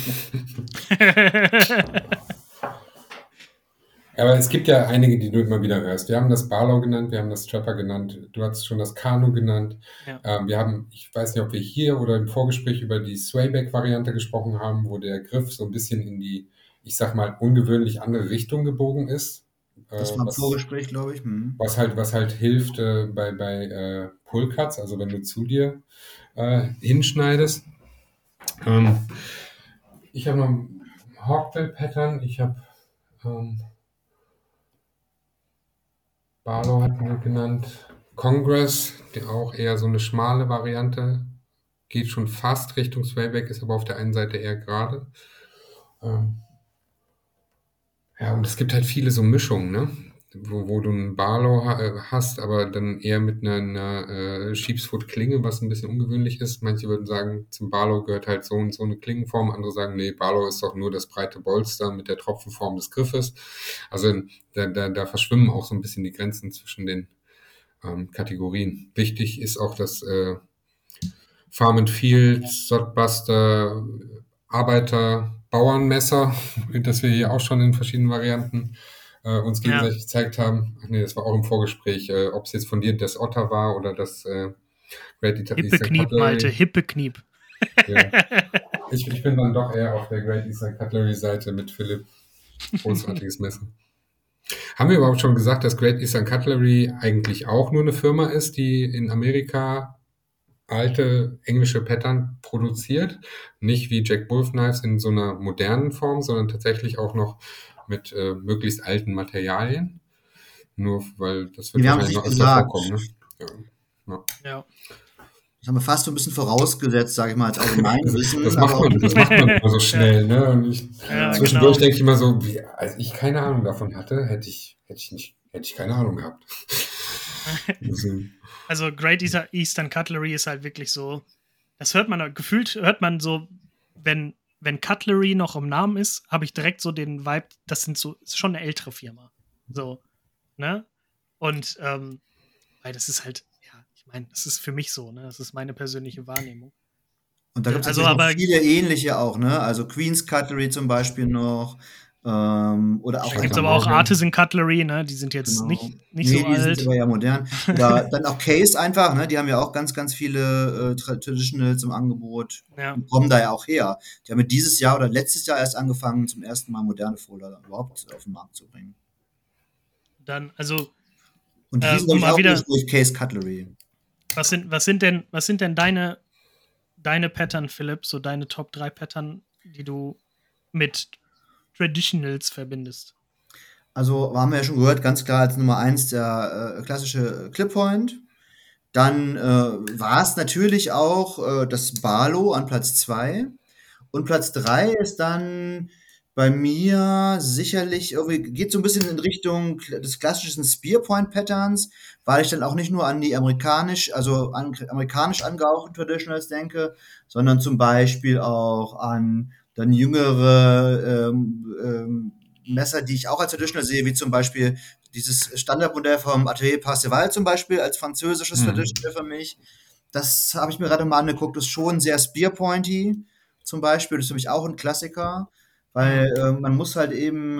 [SPEAKER 2] Aber es gibt ja einige, die du immer wieder hörst. Wir haben das Barlow genannt, wir haben das Trapper genannt, du hast schon das Kanu genannt.
[SPEAKER 1] Ja.
[SPEAKER 2] Wir haben, ich weiß nicht, ob wir hier oder im Vorgespräch über die Swayback-Variante gesprochen haben, wo der Griff so ein bisschen in die, ich sag mal, ungewöhnlich andere Richtung gebogen ist.
[SPEAKER 3] Das war im Vorgespräch, glaube ich.
[SPEAKER 2] Was halt hilft bei Pull-Cuts, also wenn du zu dir hinschneidest. Ich habe noch ein Hawkbill-Pattern, ich habe Barlow hatten wir genannt. Congress, die auch eher so eine schmale Variante. Geht schon fast Richtung Swayback, ist aber auf der einen Seite eher gerade. Ja, und es gibt halt viele so Mischungen, ne? Wo du einen Barlow hast, aber dann eher mit einer Sheepsfoot-Klinge, was ein bisschen ungewöhnlich ist. Manche würden sagen, zum Barlow gehört halt so und so eine Klingenform. Andere sagen, nee, Barlow ist doch nur das breite Bolster mit der Tropfenform des Griffes. Also da verschwimmen auch so ein bisschen die Grenzen zwischen den Kategorien. Wichtig ist auch, dass Farm and Field, Swordbuster, Arbeiter, Bauernmesser, das wir hier auch schon in verschiedenen Varianten uns gegenseitig gezeigt haben. Ach nee, das war auch im Vorgespräch, ob es jetzt von dir das Otter war oder das Great Eastern
[SPEAKER 1] Hippekniep, Malte, Hippekniep.
[SPEAKER 2] Ja. Ich bin dann doch eher auf der Great Eastern Cutlery Seite mit Philipp. Großartiges Messer. Haben wir überhaupt schon gesagt, dass Great Eastern Cutlery eigentlich auch nur eine Firma ist, die in Amerika alte englische Pattern produziert? Nicht wie Jack Wolf Knives in so einer modernen Form, sondern tatsächlich auch noch mit möglichst alten Materialien. Nur weil das wird wahrscheinlich noch öfter vorkommen. Ne?
[SPEAKER 1] Ja.
[SPEAKER 3] Das haben wir fast so ein bisschen vorausgesetzt, sage ich mal, als Allgemeinwissen.
[SPEAKER 2] Das macht man immer so schnell, ne? Und zwischendurch denke ich immer so, als ich keine Ahnung davon hatte, hätte ich keine Ahnung gehabt.
[SPEAKER 1] Also Great Eastern Cutlery ist halt wirklich so, das hört man so, wenn Cutlery noch im Namen ist, habe ich direkt so den Vibe, ist schon eine ältere Firma. So, ne? Und weil das ist halt, das ist für mich so, ne? Das ist meine persönliche Wahrnehmung.
[SPEAKER 3] Und da gibt es aber viele ähnliche auch, ne? Also Queen's Cutlery zum Beispiel noch. Oder auch.
[SPEAKER 1] Da gibt es aber auch Artisan Cutlery, ne? Die sind jetzt nicht so alt.
[SPEAKER 3] Die sind aber ja modern. Oder dann auch Case einfach, ne? Die haben ja auch ganz, ganz viele Traditionals im Angebot. Ja. Und kommen da ja auch her. Die haben dieses Jahr oder letztes Jahr erst angefangen, zum ersten Mal moderne Folder überhaupt auf den Markt zu bringen.
[SPEAKER 1] Dann, also.
[SPEAKER 3] Und die sind auch wieder durch Case Cutlery.
[SPEAKER 1] Was sind denn deine Pattern, Philipp, so deine Top 3 Pattern, die du mit Traditionals verbindest?
[SPEAKER 3] Also haben wir ja schon gehört, ganz klar als Nummer 1 der klassische Clip Point. Dann war es natürlich auch das Barlow an Platz 2. Und Platz 3 ist dann bei mir sicherlich irgendwie, geht so ein bisschen in Richtung des klassischen Spearpoint-Patterns, weil ich dann auch nicht nur an die amerikanisch angehauchten Traditionals denke, sondern zum Beispiel auch an dann jüngere Messer, die ich auch als Traditional sehe, wie zum Beispiel dieses Standardmodell vom Atelier Parseval zum Beispiel als französisches Traditional für mich. Das habe ich mir gerade mal angeguckt, ist schon sehr Spearpointy zum Beispiel, das ist für mich auch ein Klassiker. Weil man muss halt eben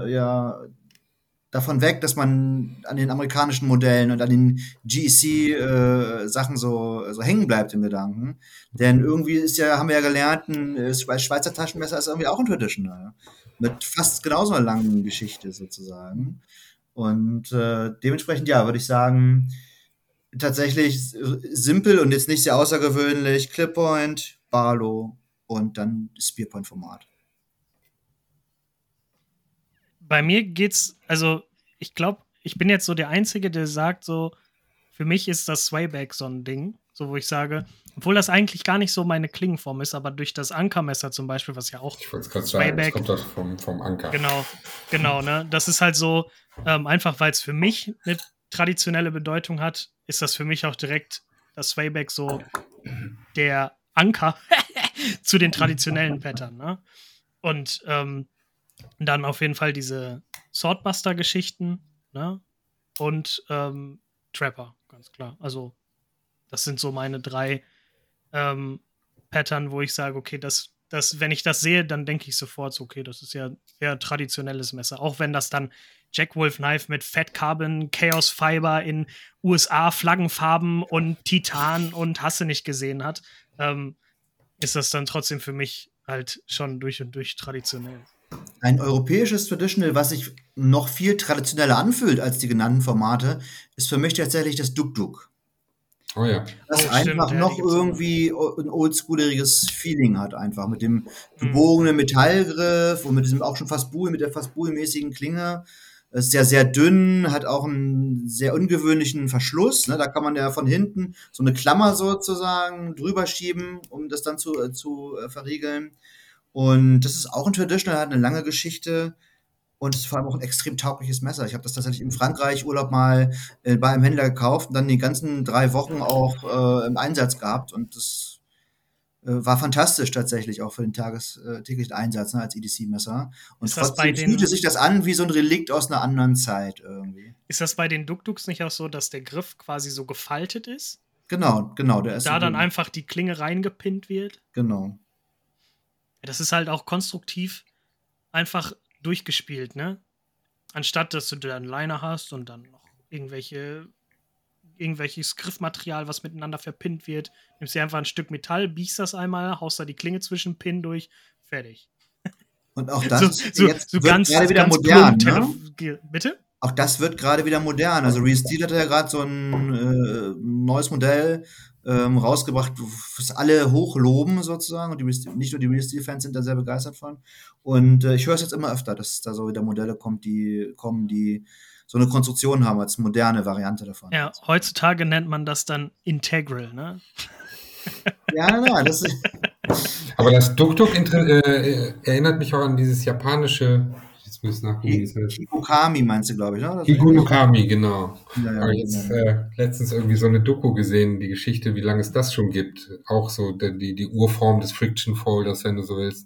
[SPEAKER 3] davon weg, dass man an den amerikanischen Modellen und an den GEC Sachen so hängen bleibt im Gedanken. Denn irgendwie haben wir ja gelernt, ein Schweizer Taschenmesser ist irgendwie auch ein Traditional. Mit fast genauso einer langen Geschichte sozusagen. Und dementsprechend, würde ich sagen, tatsächlich simpel und jetzt nicht sehr außergewöhnlich, Clip-Point, Barlow und dann Spearpoint-Format.
[SPEAKER 1] Bei mir geht's, also ich glaube, ich bin jetzt so der Einzige, der sagt so, für mich ist das Swayback so ein Ding, so wo ich sage, obwohl das eigentlich gar nicht so meine Klingenform ist, aber durch das Ankermesser zum Beispiel, was ja auch
[SPEAKER 2] ich wollte es gerade sagen, das kommt doch vom Anker.
[SPEAKER 1] Genau, ne? Das ist halt so, einfach weil es für mich eine traditionelle Bedeutung hat, ist das für mich auch direkt das Swayback so der Anker zu den traditionellen Pattern, ne? Und dann auf jeden Fall diese Swordbuster-Geschichten, ne? Und Trapper, ganz klar. Also, das sind so meine 3 Pattern, wo ich sage, okay, wenn ich das sehe, dann denke ich sofort so, okay, das ist ja eher traditionelles Messer. Auch wenn das dann Jack Wolf Knife mit Fat Carbon, Chaos Fiber in USA, Flaggenfarben und Titan und hast du nicht gesehen hat, ist das dann trotzdem für mich halt schon durch und durch traditionell.
[SPEAKER 3] Ein europäisches Traditional, was sich noch viel traditioneller anfühlt als die genannten Formate, ist für mich tatsächlich das Duk-Duk.
[SPEAKER 2] Oh ja.
[SPEAKER 3] Das einfach noch irgendwie ein oldschooleriges Feeling hat, einfach mit dem gebogenen Metallgriff und mit diesem auch schon mit der fast Bowie-mäßigen Klinge. Es ist ja sehr dünn, hat auch einen sehr ungewöhnlichen Verschluss. Ne? Da kann man ja von hinten so eine Klammer sozusagen drüber schieben, um das dann zu verriegeln. Und das ist auch ein Traditional, hat eine lange Geschichte und ist vor allem auch ein extrem taugliches Messer. Ich habe das tatsächlich in Frankreich Urlaub mal bei einem Händler gekauft und dann die ganzen 3 Wochen auch im Einsatz gehabt. Und das war fantastisch tatsächlich auch für den täglichen Einsatz, ne, als EDC-Messer. Und trotzdem fühlte sich das an wie so ein Relikt aus einer anderen Zeit irgendwie.
[SPEAKER 1] Ist das bei den Duk-Duks nicht auch so, dass der Griff quasi so gefaltet ist?
[SPEAKER 3] Genau, der ist
[SPEAKER 1] Da
[SPEAKER 3] so
[SPEAKER 1] dann
[SPEAKER 3] gut.
[SPEAKER 1] einfach die Klinge reingepinnt wird.
[SPEAKER 3] Genau.
[SPEAKER 1] Das ist halt auch konstruktiv einfach durchgespielt, ne? Anstatt, dass du dann Liner hast und dann noch irgendwelches Griffmaterial, was miteinander verpinnt wird, nimmst dir einfach ein Stück Metall, biegst das einmal, haust da die Klinge zwischen Pin durch, fertig.
[SPEAKER 3] Und auch das jetzt
[SPEAKER 1] So
[SPEAKER 3] wird
[SPEAKER 1] ganz,
[SPEAKER 3] gerade wieder
[SPEAKER 1] ganz
[SPEAKER 3] modern,
[SPEAKER 1] plump
[SPEAKER 3] ne?
[SPEAKER 1] Bitte?
[SPEAKER 3] Auch das wird gerade wieder modern. Also Real Steel hat ja gerade so ein neues Modell rausgebracht, was alle hochloben sozusagen. Und nicht nur die Real Steel-Fans sind da sehr begeistert von. Und ich höre es jetzt immer öfter, dass da so wieder Modelle die so eine Konstruktion haben als moderne Variante davon.
[SPEAKER 1] Ja, heutzutage nennt man das dann Integral, ne?
[SPEAKER 3] Ja, das ist.
[SPEAKER 2] Aber das Duk-Duk erinnert mich auch an dieses japanische, jetzt muss ich nachgucken,
[SPEAKER 3] Higukami meinst du, glaube ich, ne?
[SPEAKER 2] Higukami, genau.
[SPEAKER 3] Ja,
[SPEAKER 2] Aber jetzt letztens irgendwie so eine Doku gesehen, die Geschichte, wie lange es das schon gibt. Auch so die Urform des Friction Folders, wenn du so willst.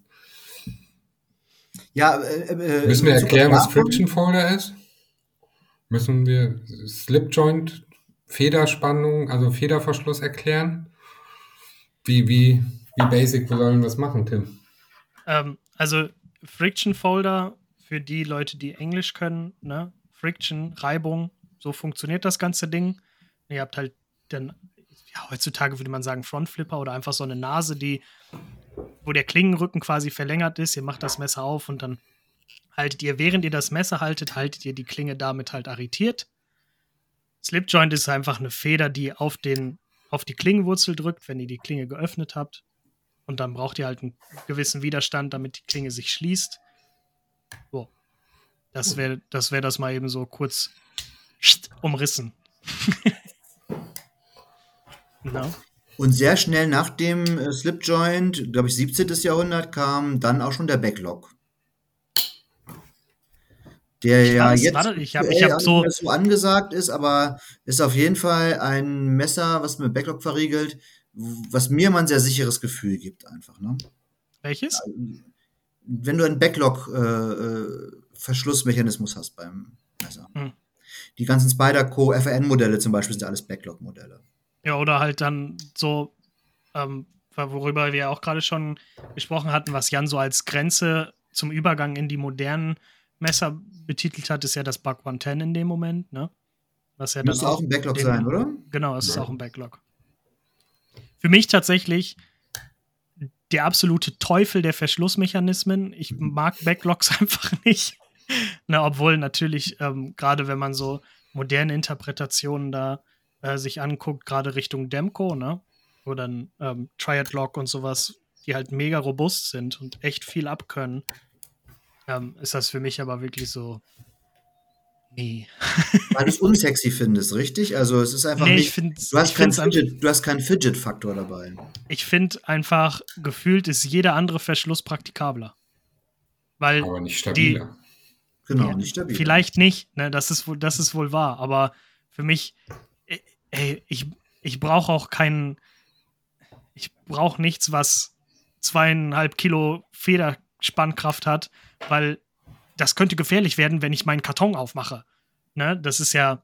[SPEAKER 3] Ja,
[SPEAKER 2] müssen wir erklären, was Friction Folder ist? Müssen wir Slip Joint, Federspannung, also Federverschluss erklären? Wie basic sollen wir das machen, Tim?
[SPEAKER 1] Also Friction Folder für die Leute, die Englisch können, ne? Friction, Reibung, so funktioniert das ganze Ding. Ihr habt halt dann, ja, heutzutage würde man sagen Frontflipper oder einfach so eine Nase, wo der Klingenrücken quasi verlängert ist. Ihr macht das Messer auf und dann während ihr das Messer haltet ihr die Klinge damit halt arretiert. Slipjoint ist einfach eine Feder, die auf die Klingenwurzel drückt, wenn ihr die Klinge geöffnet habt. Und dann braucht ihr halt einen gewissen Widerstand, damit die Klinge sich schließt. So. Das wäre das mal eben so kurz umrissen. No.
[SPEAKER 3] Und sehr schnell nach dem Slipjoint, glaube ich 17. Jahrhundert, kam dann auch schon der Backlog. Der
[SPEAKER 1] ich hab so
[SPEAKER 3] angesagt ist, aber ist auf jeden Fall ein Messer, was mit Backlog verriegelt, was mir mal ein sehr sicheres Gefühl gibt einfach. Ne?
[SPEAKER 1] Welches?
[SPEAKER 3] Wenn du einen Backlog-Verschlussmechanismus hast beim Messer. Die ganzen Spyderco FRN-Modelle zum Beispiel sind alles Backlog-Modelle.
[SPEAKER 1] Ja, oder halt dann so, worüber wir auch gerade schon gesprochen hatten, was Jan so als Grenze zum Übergang in die modernen Messer betitelt hat, ist ja das Buck 110 in dem Moment, ne? Was ja dann
[SPEAKER 3] Müsste auch ein Backlog sein, oder?
[SPEAKER 1] Genau, es ist auch ein Backlog. Für mich tatsächlich der absolute Teufel der Verschlussmechanismen. Ich mag Backlogs einfach nicht. Obwohl natürlich, gerade wenn man so moderne Interpretationen da sich anguckt, gerade Richtung Demco, ne? Oder ein Triad-Lock und sowas, die halt mega robust sind und echt viel abkönnen, ist das für mich aber wirklich so, nee.
[SPEAKER 3] Weil du es unsexy findest, richtig? Also es ist einfach nicht, du hast keinen Fidget-Faktor dabei.
[SPEAKER 1] Ich finde einfach, gefühlt ist jeder andere Verschluss praktikabler. Aber
[SPEAKER 2] nicht stabiler.
[SPEAKER 3] Nicht stabiler.
[SPEAKER 1] Vielleicht nicht, ne? Das ist wohl wahr, aber für mich, ich brauche auch ich brauche nichts, was 2,5 Kilo Federspannkraft hat, weil das könnte gefährlich werden, wenn ich meinen Karton aufmache. Ne? Das ist ja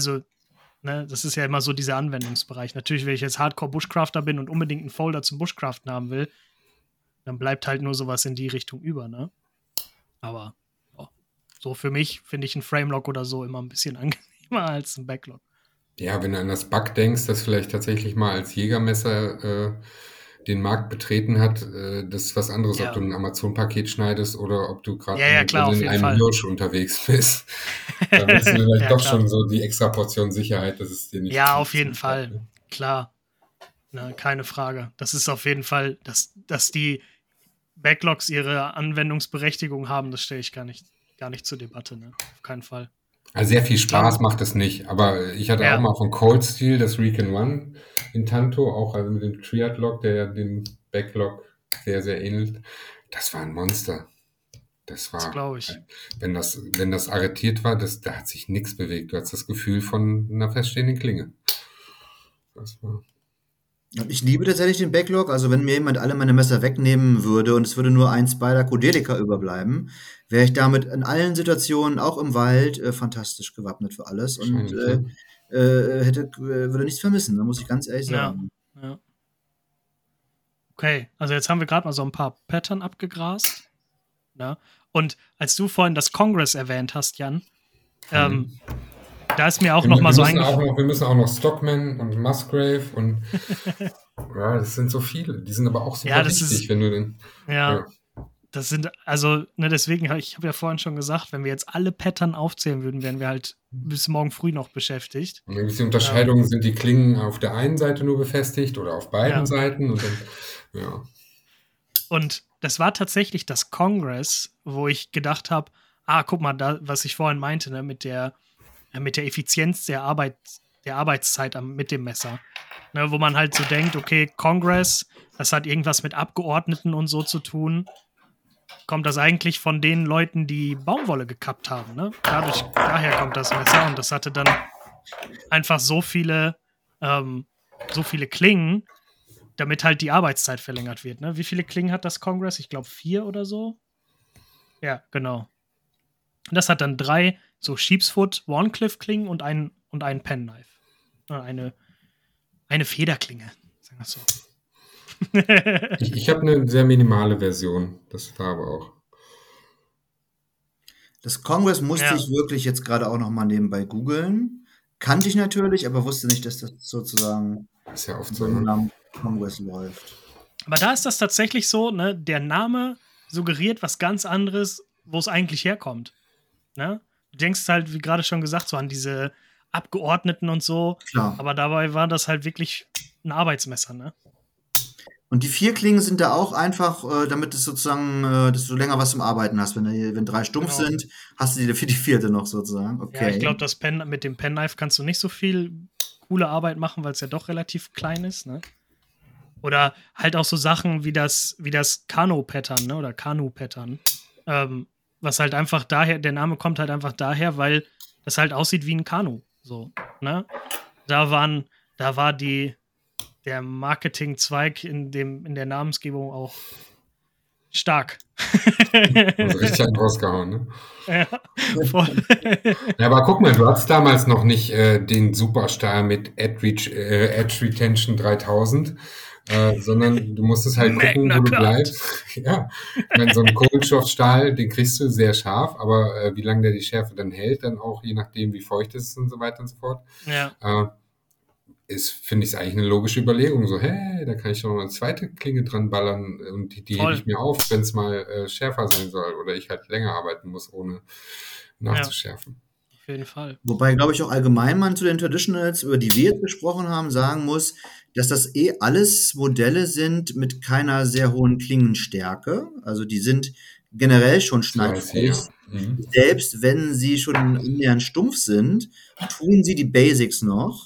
[SPEAKER 1] immer so dieser Anwendungsbereich. Natürlich, wenn ich jetzt Hardcore-Bushcrafter bin und unbedingt einen Folder zum Bushcraften haben will, dann bleibt halt nur sowas in die Richtung über, ne? Aber so für mich finde ich ein Framelock oder so immer ein bisschen angenehmer als ein Backlog.
[SPEAKER 2] Ja, wenn du an das Buck denkst, das vielleicht tatsächlich mal als Jägermesser den Markt betreten hat, das ist was anderes, ob du ein Amazon-Paket schneidest oder ob du gerade in einem Hirsch unterwegs bist. Da willst du vielleicht doch schon so die extra Portion Sicherheit, dass es dir nicht...
[SPEAKER 1] Ja, auf jeden Fall, ne? Klar. Na, keine Frage. Das ist auf jeden Fall, dass die Backlogs ihre Anwendungsberechtigung haben, das stelle ich gar nicht zur Debatte, ne? Auf keinen Fall.
[SPEAKER 2] Also sehr viel Spaß macht es nicht, aber ich hatte auch mal von Cold Steel das Recon One in Tanto, auch also mit dem Triad-Lock, der dem Backlog sehr, sehr ähnelt. Das war ein Monster. Das
[SPEAKER 1] glaube ich.
[SPEAKER 2] Wenn das arretiert war, da hat sich nichts bewegt. Du hast das Gefühl von einer feststehenden Klinge.
[SPEAKER 3] Ich liebe tatsächlich den Backlog. Also wenn mir jemand alle meine Messer wegnehmen würde und es würde nur ein Spyderco Delica überbleiben, wäre ich damit in allen Situationen, auch im Wald, fantastisch gewappnet für alles. Und würde nichts vermissen, da muss ich ganz ehrlich sagen.
[SPEAKER 1] Ja. Okay, also jetzt haben wir gerade mal so ein paar Pattern abgegrast. Ne? Und als du vorhin das Congress erwähnt hast, Jan, da ist mir auch nochmal so eingefallen.
[SPEAKER 2] Wir müssen auch noch Stockman und Musgrave und ja, das sind so viele. Die sind aber auch super wichtig, wenn du den.
[SPEAKER 1] Ja. Das sind, also, ne, deswegen, ich habe ja vorhin schon gesagt, wenn wir jetzt alle Pattern aufzählen würden, wären wir halt bis morgen früh noch beschäftigt.
[SPEAKER 2] Und dann gibt es die Unterscheidung, sind die Klingen auf der einen Seite nur befestigt oder auf beiden Seiten? Und dann, ja.
[SPEAKER 1] Und das war tatsächlich das Congress, wo ich gedacht habe, guck mal, da, was ich vorhin meinte, ne, mit der Effizienz der Arbeitszeit mit dem Messer. Ne, wo man halt so denkt, okay, Congress, das hat irgendwas mit Abgeordneten und so zu tun. Kommt das eigentlich von den Leuten, die Baumwolle gekappt haben, ne? Daher kommt das Messer und das hatte dann einfach so viele Klingen, damit halt die Arbeitszeit verlängert wird, ne? Wie viele Klingen hat das Congress? Ich glaube 4 oder so. Ja, genau. Das hat dann 3 so Sheepsfoot Warncliffe-Klingen und einen Penknife. Eine Federklinge, sagen wir so.
[SPEAKER 2] Ich habe eine sehr minimale Version. Das war aber auch.
[SPEAKER 3] Das Congress musste ich wirklich jetzt gerade auch noch mal nebenbei googeln. Kannte ich natürlich, aber wusste nicht, dass das sozusagen
[SPEAKER 2] ist ja oft so am
[SPEAKER 3] Congress läuft.
[SPEAKER 1] Aber da ist das tatsächlich so, ne? Der Name suggeriert was ganz anderes, wo es eigentlich herkommt. Ne? Du denkst halt, wie gerade schon gesagt, so an diese Abgeordneten und so.
[SPEAKER 3] Klar.
[SPEAKER 1] Aber dabei war das halt wirklich ein Arbeitsmesser, ne?
[SPEAKER 3] Und die 4 Klingen sind da auch einfach, damit es sozusagen, dass du länger was zum Arbeiten hast. Wenn 3 stumpf sind, hast du die für die 4. noch sozusagen. Okay.
[SPEAKER 1] Ja, ich glaube, mit dem Penknife kannst du nicht so viel coole Arbeit machen, weil es ja doch relativ klein ist, ne? Oder halt auch so Sachen wie das Kano-Pattern, ne? Oder Kanu-Pattern. Was halt einfach daher, der Name kommt halt einfach daher, weil das halt aussieht wie ein Kanu. So, ne? Da war der Marketingzweig in der Namensgebung auch stark.
[SPEAKER 2] Also richtig einen rausgehauen, ne?
[SPEAKER 1] Ja, voll.
[SPEAKER 2] Ja, aber guck mal, du hattest damals noch nicht den Superstar mit Edge Retention 3000, sondern du musstest halt gucken, wo du bleibst. Ja, ich meine, so ein Kohlenstoffstahl, den kriegst du sehr scharf, aber wie lange der die Schärfe dann hält, dann auch je nachdem, wie feucht es ist und so weiter und so fort.
[SPEAKER 1] Ja.
[SPEAKER 2] Finde ich, eigentlich eine logische Überlegung. So, hey, da kann ich doch noch eine zweite Klinge dran ballern und die hebe ich mir auf, wenn es mal schärfer sein soll oder ich halt länger arbeiten muss, ohne nachzuschärfen.
[SPEAKER 1] Ja, auf jeden Fall.
[SPEAKER 3] Wobei, glaube ich, auch allgemein man zu den Traditionals, über die wir jetzt gesprochen haben, sagen muss, dass das alles Modelle sind mit keiner sehr hohen Klingenstärke. Also die sind generell schon schneidfest. Selbst wenn sie schon annähernd stumpf sind, tun sie die Basics noch.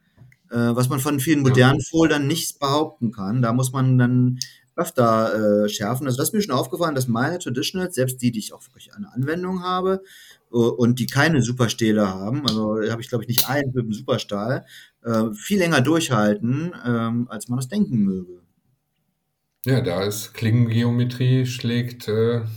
[SPEAKER 3] Was man von vielen modernen Foldern nicht behaupten kann. Da muss man dann öfter schärfen. Also das ist mir schon aufgefallen, dass meine Traditionals, selbst die ich auch wirklich eine Anwendung habe und die keine Superstähle haben, also habe ich glaube ich nicht einen mit einem Superstahl, viel länger durchhalten, als man das denken möge.
[SPEAKER 2] Ja, da ist Klingengeometrie schlägt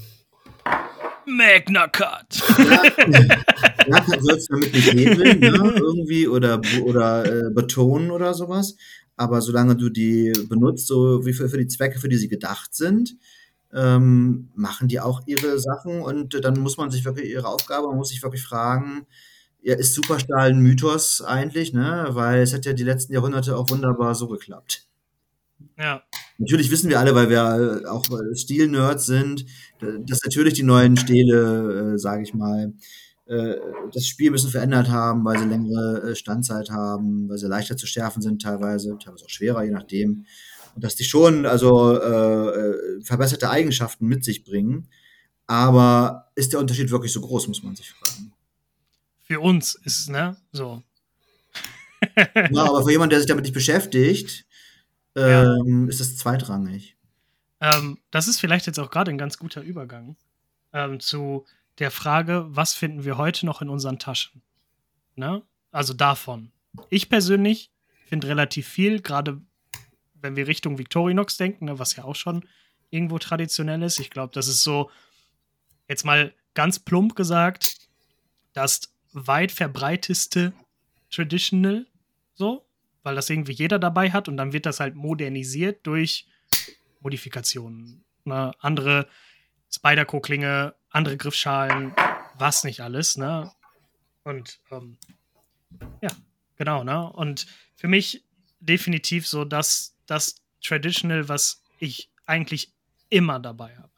[SPEAKER 1] Magna Cut.
[SPEAKER 3] Ja, sollst du damit nicht hebeln, ne? Irgendwie oder betonen oder sowas. Aber solange du die benutzt, so wie für die Zwecke, für die sie gedacht sind, machen die auch ihre Sachen und dann muss man sich wirklich man muss sich wirklich fragen, ja, ist Superstahl ein Mythos eigentlich, ne? Weil es hat ja die letzten Jahrhunderte auch wunderbar so geklappt.
[SPEAKER 1] Ja.
[SPEAKER 3] Natürlich wissen wir alle, weil wir auch Stil-Nerds sind, dass natürlich die neuen Stähle, sage ich mal, das Spiel ein bisschen verändert haben, weil sie längere Standzeit haben, weil sie leichter zu schärfen sind teilweise auch schwerer, je nachdem. Und dass die schon verbesserte Eigenschaften mit sich bringen. Aber ist der Unterschied wirklich so groß, muss man sich fragen.
[SPEAKER 1] Für uns ist es, ne? So.
[SPEAKER 3] Ja, aber für jemanden, der sich damit nicht beschäftigt, ist das zweitrangig.
[SPEAKER 1] Das ist vielleicht jetzt auch gerade ein ganz guter Übergang zu der Frage, was finden wir heute noch in unseren Taschen? Ne? Also davon. Ich persönlich finde relativ viel, gerade wenn wir Richtung Victorinox denken, ne, was ja auch schon irgendwo traditionell ist. Ich glaube, das ist so, jetzt mal ganz plump gesagt, das weit verbreiteste traditional, so, weil das irgendwie jeder dabei hat und dann wird das halt modernisiert durch Modifikationen. Ne? Andere Spyderco-Klinge, andere Griffschalen, was nicht alles, ne? Und ja, genau, ne? Und für mich definitiv so das Traditional, was ich eigentlich immer dabei habe.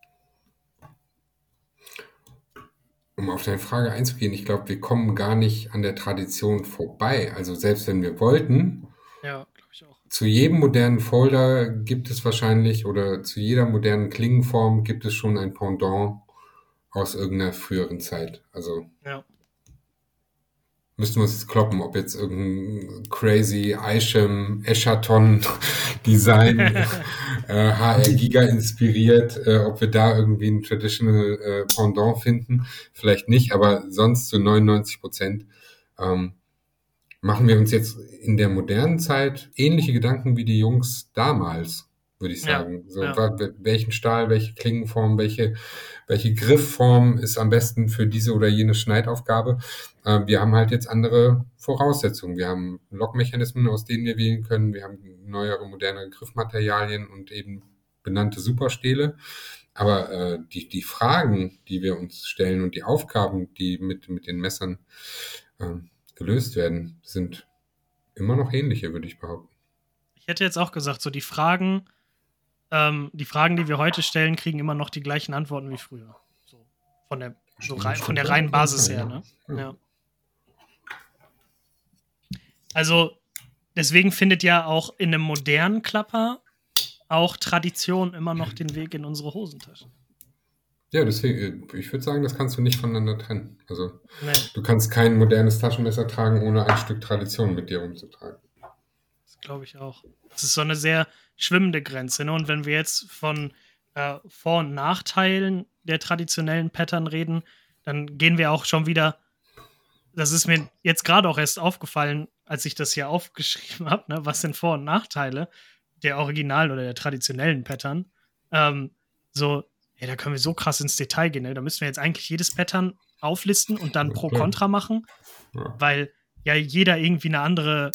[SPEAKER 2] Um auf deine Frage einzugehen, ich glaube, wir kommen gar nicht an der Tradition vorbei. Also selbst wenn wir wollten,
[SPEAKER 1] Ja, glaube ich auch.
[SPEAKER 2] zu jedem modernen Folder gibt es wahrscheinlich oder zu jeder modernen Klingenform gibt es schon ein Pendant aus irgendeiner früheren Zeit. Also
[SPEAKER 1] Ja.
[SPEAKER 2] müssten wir uns jetzt kloppen, ob jetzt irgendein crazy Isham Eschaton Design HR Giga inspiriert, ob wir da irgendwie ein Traditional Pendant finden. Vielleicht nicht, aber sonst zu 99% machen wir uns jetzt in der modernen Zeit ähnliche Gedanken wie die Jungs damals, würde ich sagen. So, welchen Stahl, welche Klingenform, welche Griffform ist am besten für diese oder jene Schneidaufgabe. Wir haben halt jetzt andere Voraussetzungen. Wir haben Lockmechanismen, aus denen wir wählen können. Wir haben neuere, modernere Griffmaterialien und eben benannte Superstähle. Aber die Fragen, die wir uns stellen und die Aufgaben, die mit den Messern gelöst werden, sind immer noch ähnliche, würde ich behaupten.
[SPEAKER 1] Ich hätte jetzt auch gesagt, so die Fragen, die wir heute stellen, kriegen immer noch die gleichen Antworten wie früher. So von der reinen Basis her, ne? Ja. Also deswegen findet ja auch in einem modernen Klapper auch Tradition immer noch den Weg in unsere Hosentasche.
[SPEAKER 2] Ja, deswegen, ich würde sagen, das kannst du nicht voneinander trennen. Also
[SPEAKER 1] Nee.
[SPEAKER 2] du kannst kein modernes Taschenmesser tragen, ohne ein Stück Tradition mit dir rumzutragen.
[SPEAKER 1] Das glaube ich auch. Das ist so eine sehr schwimmende Grenze. Ne? Und wenn wir jetzt von Vor- und Nachteilen der traditionellen Pattern reden, dann gehen wir auch schon wieder, das ist mir jetzt gerade auch erst aufgefallen, als ich das hier aufgeschrieben habe, ne? Was sind Vor- und Nachteile der originalen oder der traditionellen Pattern? So, ja, da können wir so krass ins Detail gehen. Ne? Da müssen wir jetzt eigentlich jedes Pattern auflisten und dann Pro-Kontra machen, weil ja jeder irgendwie eine andere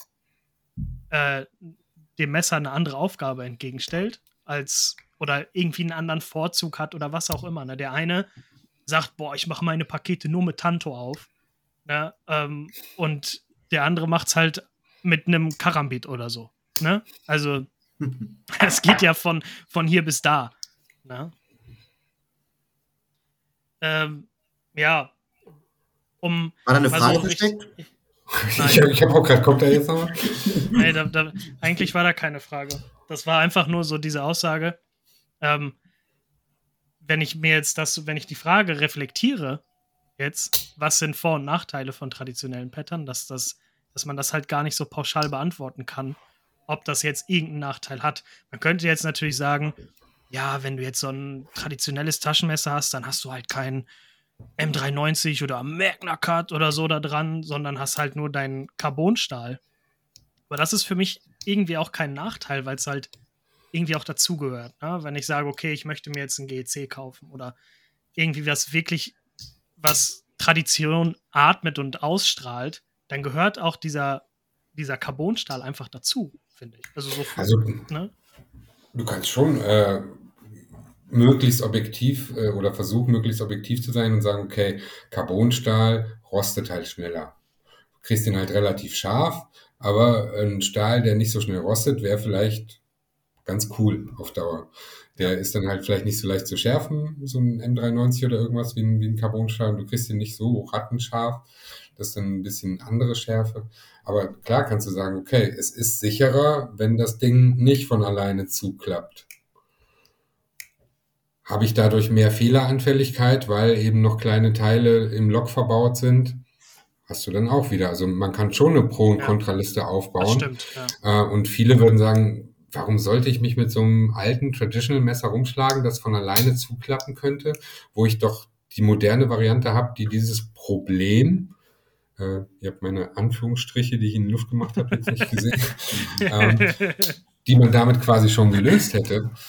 [SPEAKER 1] dem Messer eine andere Aufgabe entgegenstellt, oder irgendwie einen anderen Vorzug hat oder was auch immer. Ne? Der eine sagt, boah, ich mache meine Pakete nur mit Tanto auf. Ne? Und der andere macht es halt mit einem Karambit oder so. Ne? Also, es geht ja von hier bis da. Ne? Ja.
[SPEAKER 3] War da eine Frage versteckt?
[SPEAKER 2] Ich habe auch gerade, kommt da jetzt noch mal?
[SPEAKER 1] Nee, eigentlich war da keine Frage. Das war einfach nur so diese Aussage. Wenn ich die Frage reflektiere, jetzt, was sind Vor- und Nachteile von traditionellen Pattern, dass man das halt gar nicht so pauschal beantworten kann, ob das jetzt irgendeinen Nachteil hat. Man könnte jetzt natürlich sagen, ja, wenn du jetzt so ein traditionelles Taschenmesser hast, dann hast du halt kein M390 oder Magna Cut oder so da dran, sondern hast halt nur deinen Carbonstahl. Aber das ist für mich irgendwie auch kein Nachteil, weil es halt irgendwie auch dazugehört. Ne? Wenn ich sage, okay, ich möchte mir jetzt ein GEC kaufen oder irgendwie was Tradition atmet und ausstrahlt, dann gehört auch dieser Carbonstahl einfach dazu, finde ich. Ne?
[SPEAKER 2] Du kannst schon möglichst objektiv oder versuchen, möglichst objektiv zu sein und sagen, okay, Carbonstahl rostet halt schneller. Du kriegst den halt relativ scharf, aber ein Stahl, der nicht so schnell rostet, wäre vielleicht ganz cool auf Dauer. Der ist dann halt vielleicht nicht so leicht zu schärfen, so ein M390 oder irgendwas wie ein Carbonstahl. Du kriegst den nicht so rattenscharf. Das ist dann ein bisschen andere Schärfe. Aber klar kannst du sagen, okay, es ist sicherer, wenn das Ding nicht von alleine zuklappt. Habe ich dadurch mehr Fehleranfälligkeit, weil eben noch kleine Teile im Lok verbaut sind? Hast du dann auch wieder. Also man kann schon eine Pro- und Kontraliste aufbauen. Das
[SPEAKER 1] stimmt, ja.
[SPEAKER 2] Und viele würden sagen, warum sollte ich mich mit so einem alten Traditional-Messer rumschlagen, das von alleine zuklappen könnte, wo ich doch die moderne Variante habe, die dieses Problem, ihr habt meine Anführungsstriche, die ich in die Luft gemacht habe, jetzt nicht gesehen, die man damit quasi schon gelöst hätte.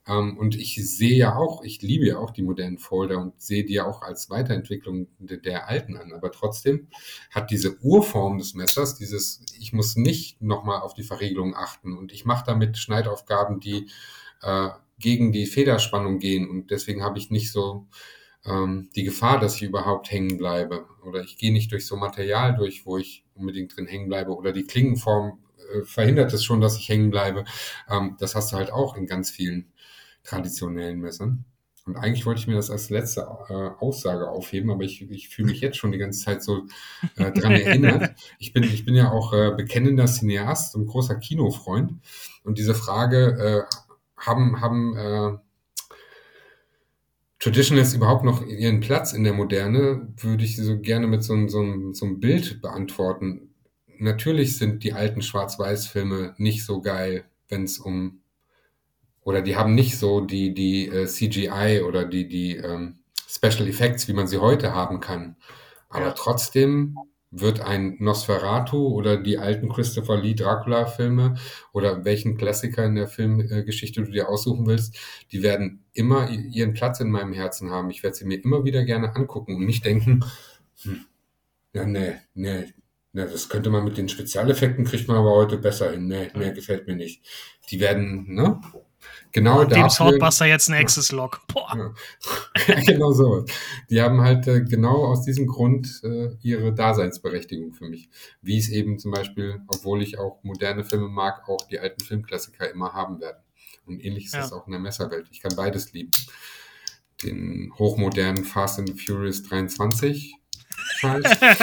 [SPEAKER 2] Und ich sehe ja auch, ich liebe ja auch die modernen Folder und sehe die ja auch als Weiterentwicklung der alten an. Aber trotzdem hat diese Urform des Messers, ich muss nicht nochmal auf die Verriegelung achten und ich mache damit Schneidaufgaben, die gegen die Federspannung gehen und deswegen habe ich nicht so die Gefahr, dass ich überhaupt hängen bleibe oder ich gehe nicht durch so Material durch, wo ich unbedingt drin hängen bleibe oder die Klingenform verhindert es schon, dass ich hängen bleibe. Das hast du halt auch in ganz vielen traditionellen Messern. Und eigentlich wollte ich mir das als letzte Aussage aufheben, aber ich fühle mich jetzt schon die ganze Zeit so dran erinnert. Ich bin ja auch bekennender Cineast und großer Kinofreund. Und diese Frage, haben Traditionals überhaupt noch ihren Platz in der Moderne, würde ich so gerne mit so einem Bild beantworten. Natürlich sind die alten Schwarz-Weiß-Filme nicht so geil, wenn es oder die haben nicht so die CGI oder die Special Effects, wie man sie heute haben kann. Aber trotzdem wird ein Nosferatu oder die alten Christopher Lee Dracula-Filme oder welchen Klassiker in der Filmgeschichte du dir aussuchen willst, die werden immer ihren Platz in meinem Herzen haben. Ich werde sie mir immer wieder gerne angucken und nicht denken, ja, nee, das könnte man mit den Spezialeffekten, kriegt man aber heute besser hin. Nee, gefällt mir nicht. Die werden, ne? Genau
[SPEAKER 1] dem
[SPEAKER 2] dafür.
[SPEAKER 1] Swordbuster jetzt ein Access-Log. Boah.
[SPEAKER 2] Ja, genau so. Die haben halt genau aus diesem Grund ihre Daseinsberechtigung für mich. Wie es eben zum Beispiel, obwohl ich auch moderne Filme mag, auch die alten Filmklassiker immer haben werden. Und ähnlich ist das auch in der Messerwelt. Ich kann beides lieben. Den hochmodernen Fast and Furious 23 Scheiß.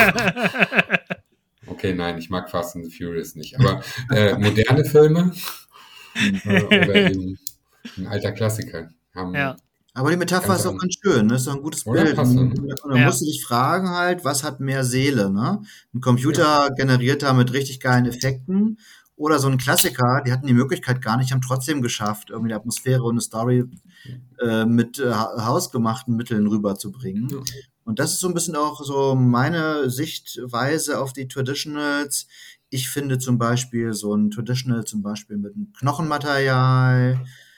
[SPEAKER 2] Okay, nein, ich mag Fast and Furious nicht. Aber moderne Filme oder eben ein alter Klassiker haben.
[SPEAKER 3] Aber die Metapher ist auch ganz schön, ne? Ist doch ein gutes
[SPEAKER 2] Oder?
[SPEAKER 3] Bild.
[SPEAKER 2] Passt, ne?
[SPEAKER 3] Und dann musst du dich fragen halt, was hat mehr Seele, ne? Ein Computer generiert da mit richtig geilen Effekten oder so ein Klassiker, die hatten die Möglichkeit gar nicht, haben trotzdem geschafft, irgendwie die Atmosphäre und eine Story mit hausgemachten Mitteln rüberzubringen. Ja. Und das ist so ein bisschen auch so meine Sichtweise auf die Traditionals. Ich finde zum Beispiel so ein Traditional zum Beispiel mit einem Knochenmaterial,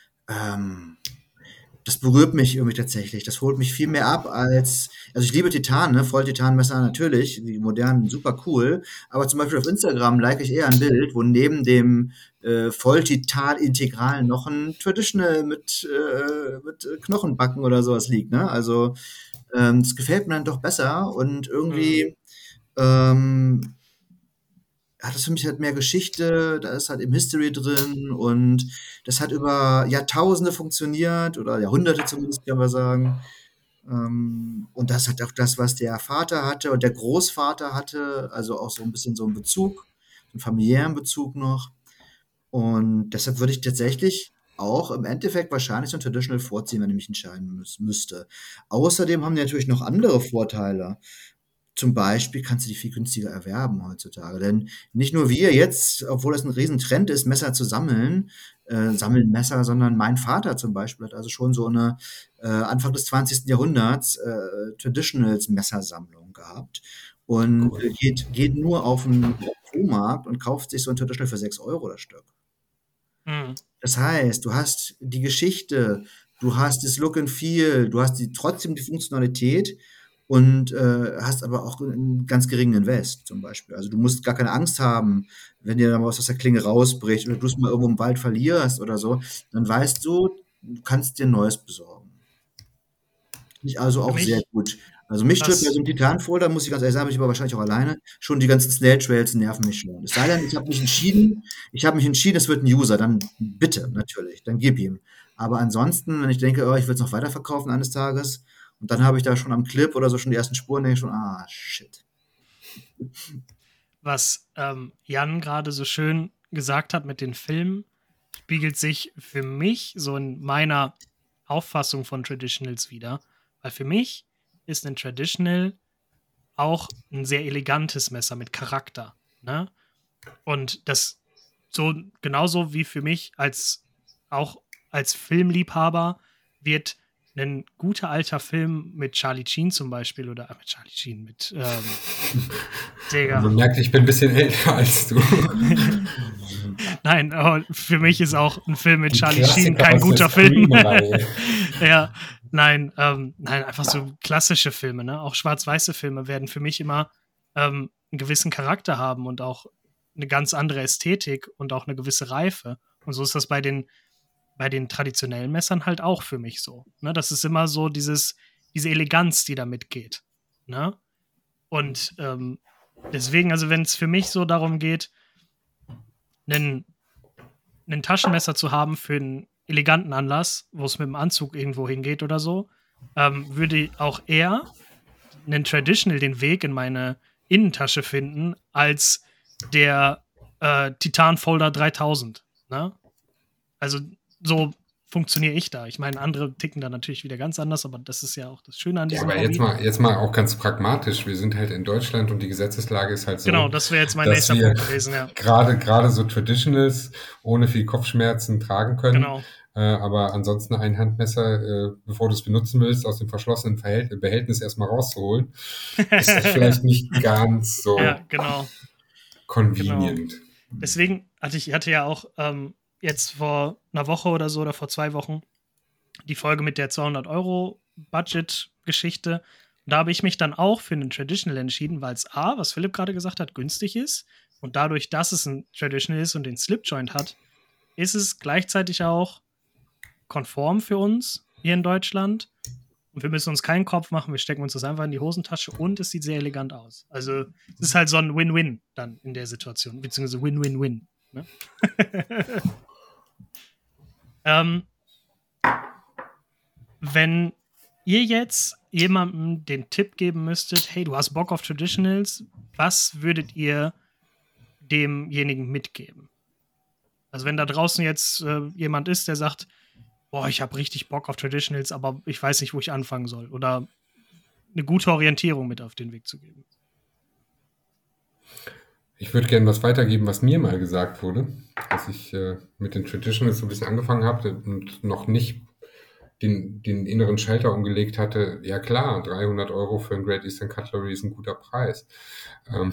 [SPEAKER 3] das berührt mich irgendwie tatsächlich. Das holt mich viel mehr ab als, also ich liebe Titan, ne? Volltitanmesser natürlich, die modernen, super cool. Aber zum Beispiel auf Instagram like ich eher ein Bild, wo neben dem Volltitan-Integralen noch ein Traditional mit Knochenbacken oder sowas liegt, ne? Also, das gefällt mir dann doch besser und irgendwie, hat das für mich halt mehr Geschichte, da ist halt eben History drin und das hat über Jahrtausende funktioniert oder Jahrhunderte zumindest, kann man sagen. Und das hat auch das, was der Vater hatte und der Großvater hatte, also auch so ein bisschen so einen Bezug, einen familiären Bezug noch. Und deshalb würde ich tatsächlich auch im Endeffekt wahrscheinlich so ein Traditional vorziehen, wenn ich mich entscheiden müsste. Außerdem haben die natürlich noch andere Vorteile. Zum Beispiel kannst du die viel günstiger erwerben heutzutage. Denn nicht nur wir jetzt, obwohl das ein Riesentrend ist, Messer zu sammeln, sammeln Messer, sondern mein Vater zum Beispiel hat also schon so eine Anfang des 20. Jahrhunderts Traditionals-Messersammlung gehabt und geht nur auf den Flohmarkt und kauft sich so ein Traditional für 6 Euro das Stück. Das heißt, du hast die Geschichte, du hast das Look and Feel, du hast trotzdem die Funktionalität und hast aber auch einen ganz geringen Invest zum Beispiel. Also du musst gar keine Angst haben, wenn dir dann was aus der Klinge rausbricht oder du es mal irgendwo im Wald verlierst oder so, dann weißt du, du kannst dir ein neues besorgen. Finde ich also auch sehr gut. Also mich stört bei so einem Titanfolder, muss ich ganz ehrlich sagen, bin ich aber wahrscheinlich auch alleine, schon die ganzen Snail-Trails nerven mich schon. Es sei denn, ich habe mich entschieden, es wird ein User, dann bitte, natürlich, dann gib ihm. Aber ansonsten, wenn ich denke, oh, ich will es noch weiterverkaufen eines Tages, und dann habe ich da schon am Clip oder so schon die ersten Spuren, denke ich schon, shit.
[SPEAKER 1] Was Jan gerade so schön gesagt hat mit den Filmen, spiegelt sich für mich so in meiner Auffassung von Traditionals wieder. Weil für mich ist ein Traditional auch ein sehr elegantes Messer mit Charakter. Ne? Und das so genauso wie für mich auch als Filmliebhaber wird ein guter alter Film mit Charlie Sheen zum Beispiel oder mit Charlie Sheen, mit Digga.
[SPEAKER 2] Man merkt, ich bin ein bisschen älter als du.
[SPEAKER 1] Nein, aber für mich ist auch ein Film mit Charlie Sheen kein guter Film. Ja, nein, einfach so klassische Filme, ne? Auch schwarz-weiße Filme werden für mich immer einen gewissen Charakter haben und auch eine ganz andere Ästhetik und auch eine gewisse Reife. Und so ist das bei den traditionellen Messern halt auch für mich so. Ne? Das ist immer so diese Eleganz, die da mitgeht. Ne? Und deswegen, also wenn es für mich so darum geht, einen Taschenmesser zu haben für einen eleganten Anlass, wo es mit dem Anzug irgendwo hingeht oder so, würde auch eher einen Traditional den Weg in meine Innentasche finden, als der Titan Folder 3000. Ne? Also so funktioniere ich da. Ich meine, andere ticken da natürlich wieder ganz anders, aber das ist ja auch das Schöne an diesem
[SPEAKER 2] aber jetzt mal auch ganz pragmatisch. Wir sind halt in Deutschland und die Gesetzeslage ist halt so.
[SPEAKER 1] Genau, das wäre jetzt mein nächster Punkt gewesen, ja.
[SPEAKER 2] Gerade so Traditionals ohne viel Kopfschmerzen tragen können.
[SPEAKER 1] Genau.
[SPEAKER 2] Aber ansonsten ein Handmesser, bevor du es benutzen willst, aus dem verschlossenen Behältnis erstmal rauszuholen, ist das vielleicht nicht ganz so convenient.
[SPEAKER 1] Genau. Deswegen hatte ja auch jetzt vor einer Woche oder so oder vor 2 Wochen die Folge mit der 200 € Budget-Geschichte. Und da habe ich mich dann auch für einen Traditional entschieden, weil es was Philipp gerade gesagt hat, günstig ist. Und dadurch, dass es ein Traditional ist und den Slipjoint hat, ist es gleichzeitig auch konform für uns hier in Deutschland. Und wir müssen uns keinen Kopf machen, wir stecken uns das einfach in die Hosentasche und es sieht sehr elegant aus. Also es ist halt so ein Win-Win dann in der Situation, beziehungsweise Win-Win-Win. Ne? Wenn ihr jetzt jemandem den Tipp geben müsstet, hey, du hast Bock auf Traditionals, was würdet ihr demjenigen mitgeben? Also wenn da draußen jetzt jemand ist, der sagt, boah, ich habe richtig Bock auf Traditionals, aber ich weiß nicht, wo ich anfangen soll. Oder eine gute Orientierung mit auf den Weg zu geben.
[SPEAKER 2] Ich würde gerne was weitergeben, was mir mal gesagt wurde, als ich mit den Traditionals so ein bisschen angefangen habe und noch nicht den inneren Schalter umgelegt hatte. Ja klar, 300 € für ein Great Eastern Cutlery ist ein guter Preis. Da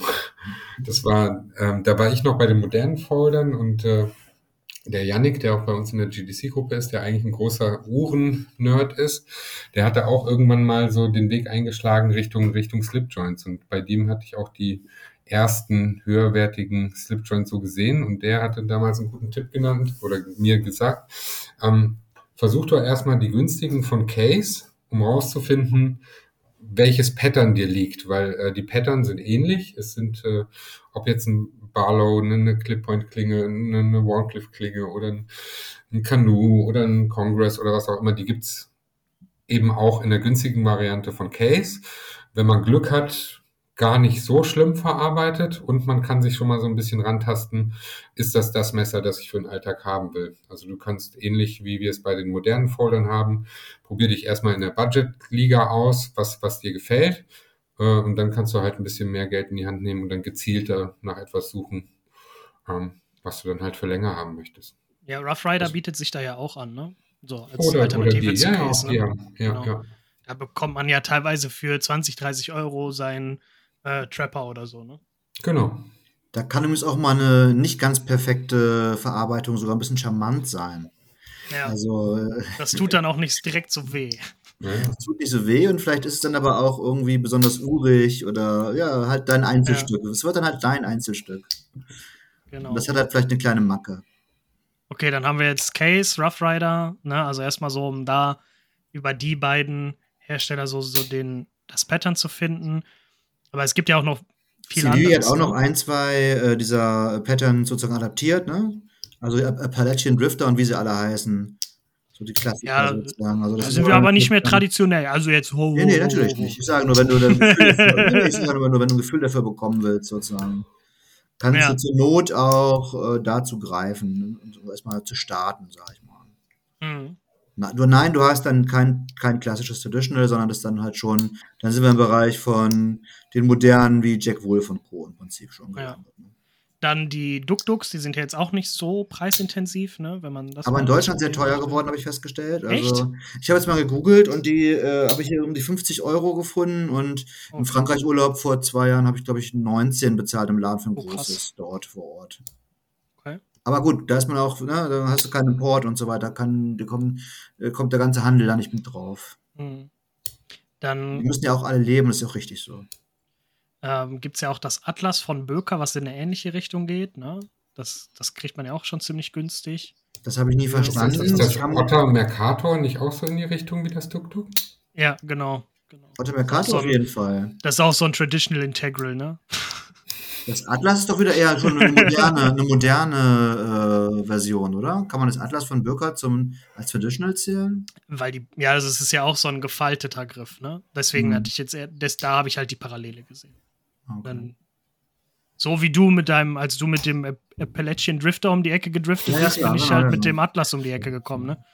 [SPEAKER 2] war ich noch bei den modernen Foldern und der Yannick, der auch bei uns in der GDC-Gruppe ist, der eigentlich ein großer Uhren-Nerd ist, der hatte auch irgendwann mal so den Weg eingeschlagen Richtung Slipjoints. Und bei dem hatte ich auch die ersten höherwertigen Slipjoints so gesehen. Und der hatte damals einen guten Tipp genannt oder mir gesagt, versuch doch erstmal die günstigen von Case, um rauszufinden, welches Pattern dir liegt, weil die Pattern sind ähnlich. Es sind, ob jetzt ein Barlow, eine Clip-Point-Klinge, eine Warncliffe-Klinge oder ein Canoe oder ein Congress oder was auch immer, die gibt's eben auch in der günstigen Variante von Case. Wenn man Glück hat, gar nicht so schlimm verarbeitet und man kann sich schon mal so ein bisschen rantasten, ist das Messer, das ich für den Alltag haben will. Also du kannst ähnlich wie wir es bei den modernen Foldern haben, probier dich erstmal in der Budget-Liga aus, was dir gefällt. Und dann kannst du halt ein bisschen mehr Geld in die Hand nehmen und dann gezielter nach etwas suchen, was du dann halt für länger haben möchtest.
[SPEAKER 1] Ja, Rough Rider bietet sich da ja auch an, ne? So, als Alternative zu Case, ne?
[SPEAKER 2] Ja.
[SPEAKER 1] Da bekommt man ja teilweise für 20, 30 € seinen Trapper oder so, ne?
[SPEAKER 2] Genau.
[SPEAKER 3] Da kann übrigens auch mal eine nicht ganz perfekte Verarbeitung sogar ein bisschen charmant sein.
[SPEAKER 1] Ja,
[SPEAKER 3] also
[SPEAKER 1] das tut dann auch nicht direkt so weh.
[SPEAKER 3] Das tut nicht so weh und vielleicht ist es dann aber auch irgendwie besonders urig oder ja, halt dein Einzelstück. Es wird dann halt dein Einzelstück.
[SPEAKER 1] Genau.
[SPEAKER 3] Und das hat halt vielleicht eine kleine Macke.
[SPEAKER 1] Okay, dann haben wir jetzt Case, Rough Rider, ne? Also erstmal so, um da über die beiden Hersteller so das Pattern zu finden. Aber es gibt ja auch noch viel anderes.
[SPEAKER 3] CDV hat auch noch 1, 2 dieser Pattern sozusagen adaptiert, ne? Also Appalachian Drifter und wie sie alle heißen. So die Klassiker
[SPEAKER 1] ja,
[SPEAKER 3] sozusagen. Also
[SPEAKER 1] da sind wir aber nicht mehr traditionell. Also jetzt
[SPEAKER 3] Nee, natürlich nicht. Ich sage nur, wenn du ein Gefühl dafür bekommen willst, sozusagen. Kannst du zur Not auch dazu greifen und erstmal zu starten, sag ich mal.
[SPEAKER 1] Mhm.
[SPEAKER 3] Nein, du hast dann kein klassisches Traditional, sondern das dann halt schon, dann sind wir im Bereich von den modernen wie Jack Wolf und Co. im Prinzip schon gelandet.
[SPEAKER 1] Dann die Duk-Duks, die sind ja jetzt auch nicht so preisintensiv, ne? Wenn man das
[SPEAKER 3] Aber in
[SPEAKER 1] mal
[SPEAKER 3] Deutschland sehr
[SPEAKER 1] ausprobieren
[SPEAKER 3] teuer
[SPEAKER 1] möchte.
[SPEAKER 3] geworden, habe ich festgestellt.
[SPEAKER 1] Echt?
[SPEAKER 3] Also, ich habe jetzt mal gegoogelt und die habe ich hier um die 50 Euro gefunden und
[SPEAKER 1] Oh,
[SPEAKER 3] im Frankreich-Urlaub vor 2 Jahren habe ich, glaube ich, 19 bezahlt im Laden für ein
[SPEAKER 1] Oh, krass.
[SPEAKER 3] großes dort vor Ort.
[SPEAKER 1] Okay.
[SPEAKER 3] Aber gut, da ist man auch, ne, da hast du keinen Import und so weiter, kommt der ganze Handel da nicht mit drauf.
[SPEAKER 1] Hm.
[SPEAKER 3] Die
[SPEAKER 1] Dann
[SPEAKER 3] müssen ja auch alle leben, das ist ja auch richtig so.
[SPEAKER 1] gibt es ja auch das Atlas von Böker, was in eine ähnliche Richtung geht, ne? Das kriegt man ja auch schon ziemlich günstig.
[SPEAKER 3] Das habe ich nie
[SPEAKER 2] Ist
[SPEAKER 3] verstanden.
[SPEAKER 2] das Otter Mercator nicht auch so in die Richtung wie das Tuk-Tuk?
[SPEAKER 1] Ja, genau.
[SPEAKER 3] Otter Mercator auf jeden Fall.
[SPEAKER 1] Das ist auch so ein Traditional Integral, ne?
[SPEAKER 3] Das Atlas ist doch wieder eher schon eine moderne Version, oder? Kann man das Atlas von Böker als Traditional zählen?
[SPEAKER 1] Weil also es ist ja auch so ein gefalteter Griff, ne? Deswegen hatte ich jetzt da habe ich halt die Parallele gesehen.
[SPEAKER 3] Okay.
[SPEAKER 1] Dann, so wie du als du mit dem Appalachian Drifter um die Ecke gedriftet bist, bin ich halt mit dem Atlas um die Ecke gekommen, ne?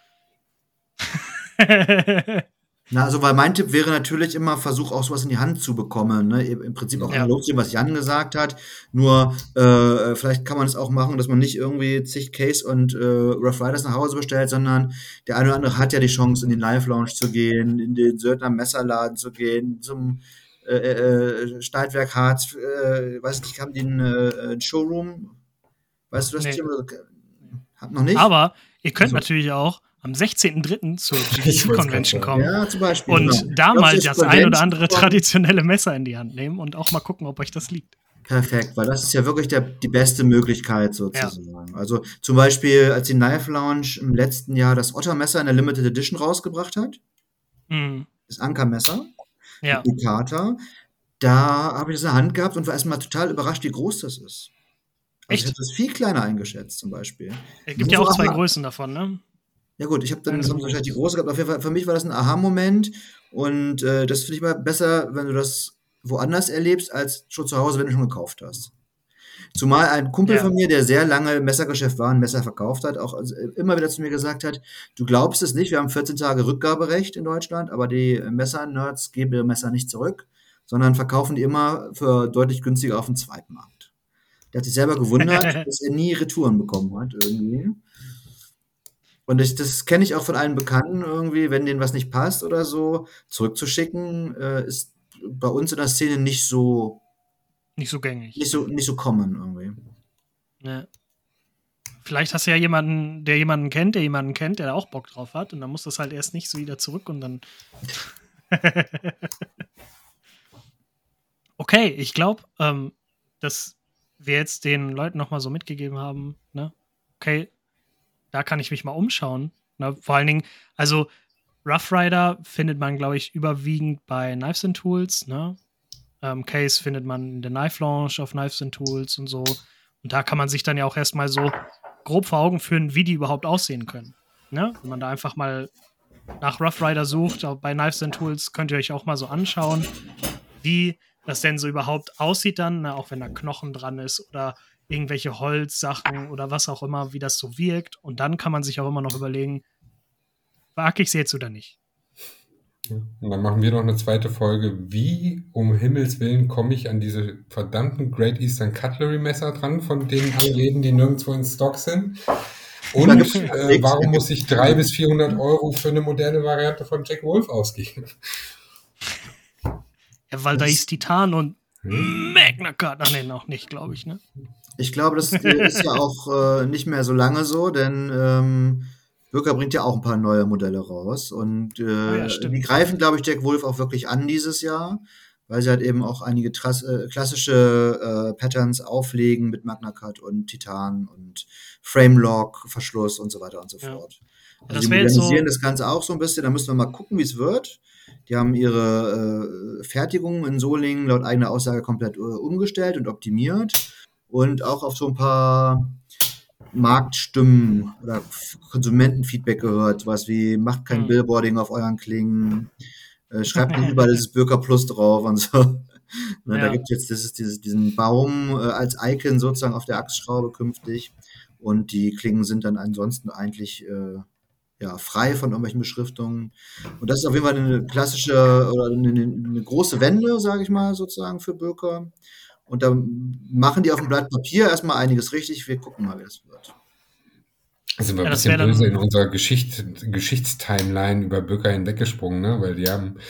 [SPEAKER 3] Na, also, weil mein Tipp wäre natürlich immer, versuch auch sowas in die Hand zu bekommen, ne? Im Prinzip auch analog zu dem, was Jan gesagt hat. Nur, vielleicht kann man es auch machen, dass man nicht irgendwie zig Case und Rough Riders nach Hause bestellt, sondern der eine oder andere hat ja die Chance, in den Live-Lounge zu gehen, in den Söldner Messerladen zu gehen, zum Schneidwerk Harz, weiß nicht, haben die einen Showroom? Weißt du das?
[SPEAKER 1] Nee.
[SPEAKER 3] Thema? Hab noch nicht?
[SPEAKER 1] Aber ihr könnt natürlich auch am 16.03. zur GDC-Convention kommen
[SPEAKER 3] Ja, zum Beispiel.
[SPEAKER 1] und da mal das ein oder andere traditionelle Messer in die Hand nehmen und auch mal gucken, ob euch das liegt.
[SPEAKER 3] Perfekt, weil das ist ja wirklich die beste Möglichkeit sozusagen. Also zum Beispiel, als die Knife Lounge im letzten Jahr das Otter-Messer in der Limited Edition rausgebracht hat, das Ankermesser,
[SPEAKER 1] Ja.
[SPEAKER 3] die Kater, da habe ich das in der Hand gehabt und war erstmal total überrascht, wie groß das ist. Also ich
[SPEAKER 1] Echt?
[SPEAKER 3] habe das viel kleiner eingeschätzt zum Beispiel.
[SPEAKER 1] Es gibt ja auch zwei Größen davon, ne?
[SPEAKER 3] Ja gut, ich habe dann wahrscheinlich die große gehabt. Auf jeden Fall, für mich war das ein Aha-Moment und das finde ich mal besser, wenn du das woanders erlebst, als schon zu Hause, wenn du schon gekauft hast. Zumal ein Kumpel von mir, der sehr lange im Messergeschäft war und Messer verkauft hat, auch immer wieder zu mir gesagt hat, du glaubst es nicht, wir haben 14 Tage Rückgaberecht in Deutschland, aber die Messer-Nerds geben ihre Messer nicht zurück, sondern verkaufen die immer für deutlich günstiger auf dem Zweitmarkt. Der hat sich selber gewundert, dass er nie Retouren bekommen hat irgendwie. Und das kenne ich auch von allen Bekannten irgendwie, wenn denen was nicht passt oder so, zurückzuschicken, ist bei uns in der Szene nicht so
[SPEAKER 1] gängig.
[SPEAKER 3] Nicht so common irgendwie.
[SPEAKER 1] Ja. Vielleicht hast du ja jemanden, der jemanden kennt, der da auch Bock drauf hat und dann muss das halt erst nicht so wieder zurück und dann Okay, ich glaube, dass wir jetzt den Leuten nochmal so mitgegeben haben, ne? Okay, da kann ich mich mal umschauen. Ne? Vor allen Dingen, also Rough Rider findet man, glaube ich, überwiegend bei Knives and Tools, ne? Case findet man in der Knife Lounge auf Knives and Tools und so. Und da kann man sich dann ja auch erstmal so grob vor Augen führen, wie die überhaupt aussehen können. Ne? Wenn man da einfach mal nach Rough Rider sucht, auch bei Knives and Tools, könnt ihr euch auch mal so anschauen, wie das denn so überhaupt aussieht dann, ne? Auch wenn da Knochen dran ist oder irgendwelche Holzsachen oder was auch immer, wie das so wirkt. Und dann kann man sich auch immer noch überlegen, wage ich es jetzt oder nicht.
[SPEAKER 2] Und dann machen wir noch eine zweite Folge. Wie um Himmels Willen komme ich an diese verdammten Great Eastern Cutlery Messer dran, von denen alle reden, die nirgendwo in Stock sind? Und warum muss ich 300 bis 400 Euro für eine moderne Variante von Jack Wolf ausgeben?
[SPEAKER 1] Ja, weil da ist Titan und Magna Carta. Ach nee, noch nicht, glaube ich, ne?
[SPEAKER 3] Ich glaube, das ist ja auch nicht mehr so lange so, denn Böker bringt ja auch ein paar neue Modelle raus und die greifen, glaube ich, Jack Wolf auch wirklich an dieses Jahr, weil sie halt eben auch einige klassische Patterns auflegen mit Magna Cut und Titan und Frame-Lock, Verschluss und so weiter und so fort. Also die modernisieren das Ganze auch so ein bisschen, da müssen wir mal gucken, wie es wird. Die haben ihre Fertigung in Solingen laut eigener Aussage komplett umgestellt und optimiert und auch auf so ein paar Marktstimmen oder Konsumentenfeedback gehört, was wie macht kein Billboarding auf euren Klingen, schreibt nicht überall dieses Böker Plus drauf und so. Ne, da gibt es jetzt diesen Baum als Icon sozusagen auf der Achsschraube künftig und die Klingen sind dann ansonsten eigentlich frei von irgendwelchen Beschriftungen. Und das ist auf jeden Fall eine klassische oder eine große Wende, sage ich mal, sozusagen für Böker. Und dann machen die auf dem Blatt Papier erstmal einiges richtig. Wir gucken mal, wie das wird.
[SPEAKER 2] Also wir ein bisschen böse in unserer Geschichtstimeline über Böker hinweggesprungen, ne? Weil die haben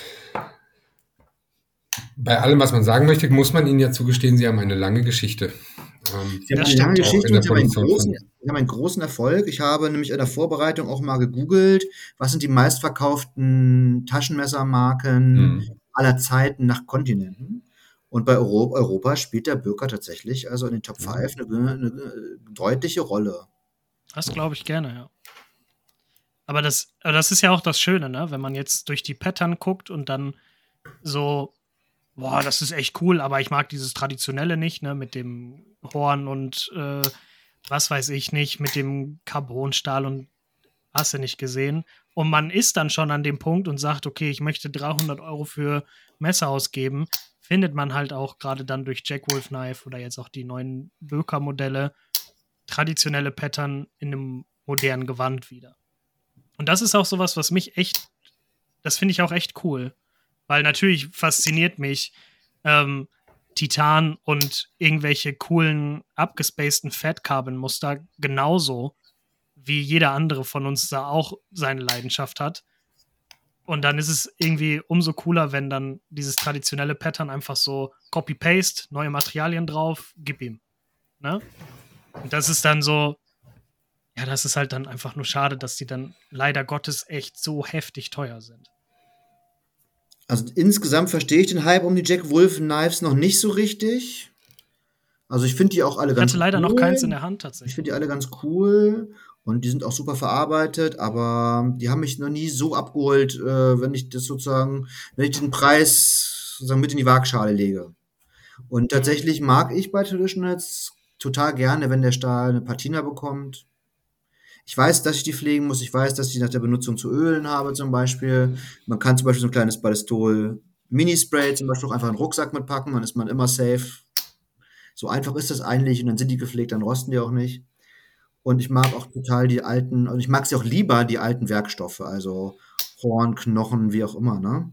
[SPEAKER 2] bei allem, was man sagen möchte, muss man ihnen ja zugestehen, sie haben eine lange Geschichte.
[SPEAKER 3] Sie haben eine lange Geschichte und sie haben einen großen Erfolg. Ich habe nämlich in der Vorbereitung auch mal gegoogelt, was sind die meistverkauften Taschenmessermarken aller Zeiten nach Kontinenten. Und bei Europa spielt der Böker tatsächlich also in den Top 5 eine deutliche Rolle.
[SPEAKER 1] Das glaube ich gerne, ja. Aber das ist ja auch das Schöne, ne? Wenn man jetzt durch die Pattern guckt und dann so, boah, das ist echt cool, aber ich mag dieses Traditionelle nicht, ne? Mit dem Horn und was weiß ich nicht, mit dem Carbonstahl und hast du nicht gesehen. Und man ist dann schon an dem Punkt und sagt, okay, ich möchte 300 € für Messer ausgeben, findet man halt auch gerade dann durch Jack Wolf Knife oder jetzt auch die neuen Böker-Modelle traditionelle Pattern in einem modernen Gewand wieder. Und das ist auch sowas, was mich echt, das finde ich auch echt cool. Weil natürlich fasziniert mich Titan und irgendwelche coolen, abgespaceden Fat-Carbon-Muster genauso, wie jeder andere von uns da auch seine Leidenschaft hat. Und dann ist es irgendwie umso cooler, wenn dann dieses traditionelle Pattern einfach so Copy-Paste, neue Materialien drauf, gib ihm. Ne? Und das ist dann so, ja, das ist halt dann einfach nur schade, dass die dann leider Gottes echt so heftig teuer sind.
[SPEAKER 3] Also insgesamt verstehe ich den Hype um die Jack Wolf Knives noch nicht so richtig. Also ich finde die auch alle ganz cool.
[SPEAKER 1] Ich hatte leider noch keins in der Hand tatsächlich.
[SPEAKER 3] Ich finde die alle ganz cool und die sind auch super verarbeitet, aber die haben mich noch nie so abgeholt, wenn ich den Preis sozusagen mit in die Waagschale lege. Und tatsächlich mag ich bei Traditionals total gerne, wenn der Stahl eine Patina bekommt. Ich weiß, dass ich die pflegen muss. Ich weiß, dass ich nach der Benutzung zu ölen habe zum Beispiel. Man kann zum Beispiel so ein kleines Ballistol Mini-Spray zum Beispiel auch einfach in den Rucksack mitpacken, dann ist man immer safe. So einfach ist das eigentlich und dann sind die gepflegt, dann rosten die auch nicht. Und ich mag auch total die alten, und ich mag sie auch lieber, die alten Werkstoffe, also Horn, Knochen, wie auch immer, ne?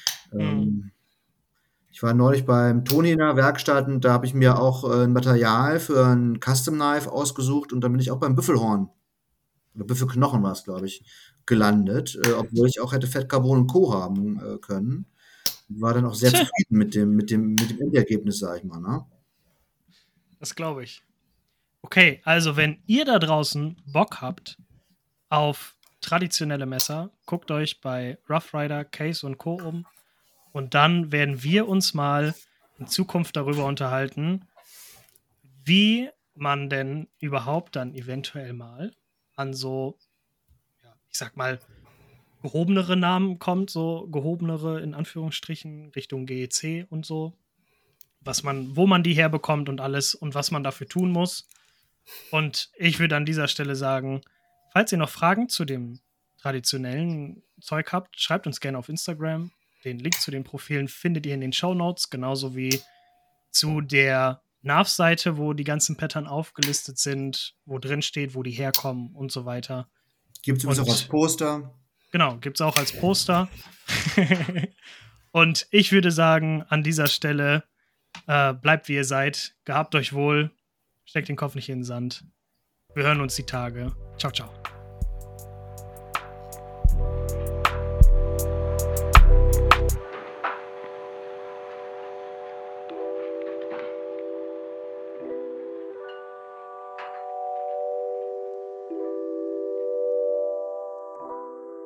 [SPEAKER 3] Ich war neulich beim Toni in der Werkstatt und da habe ich mir auch ein Material für ein Custom Knife ausgesucht und dann bin ich auch beim Büffelhorn oder Büffelknochen war es, glaube ich, gelandet, obwohl ich auch hätte Fettcarbon und Co. haben können. War dann auch sehr zufrieden mit dem Endergebnis, sag ich mal, ne?
[SPEAKER 1] Das glaube ich. Okay, also wenn ihr da draußen Bock habt auf traditionelle Messer, guckt euch bei Rough Rider, Case und Co. um. Und dann werden wir uns mal in Zukunft darüber unterhalten, wie man denn überhaupt dann eventuell mal an so, ja, ich sag mal, gehobenere Namen kommt, so gehobenere in Anführungsstrichen Richtung GEC und so, wo man die herbekommt und alles und was man dafür tun muss. Und ich würde an dieser Stelle sagen, falls ihr noch Fragen zu dem traditionellen Zeug habt, schreibt uns gerne auf Instagram. Den Link zu den Profilen findet ihr in den Shownotes, genauso wie zu der NAV-Seite, wo die ganzen Pattern aufgelistet sind, wo drin steht, wo die herkommen und so weiter.
[SPEAKER 3] Gibt es übrigens auch als Poster.
[SPEAKER 1] Genau, gibt es auch als Poster. Und ich würde sagen, an dieser Stelle bleibt wie ihr seid, gehabt euch wohl, steckt den Kopf nicht in den Sand. Wir hören uns die Tage. Ciao, ciao.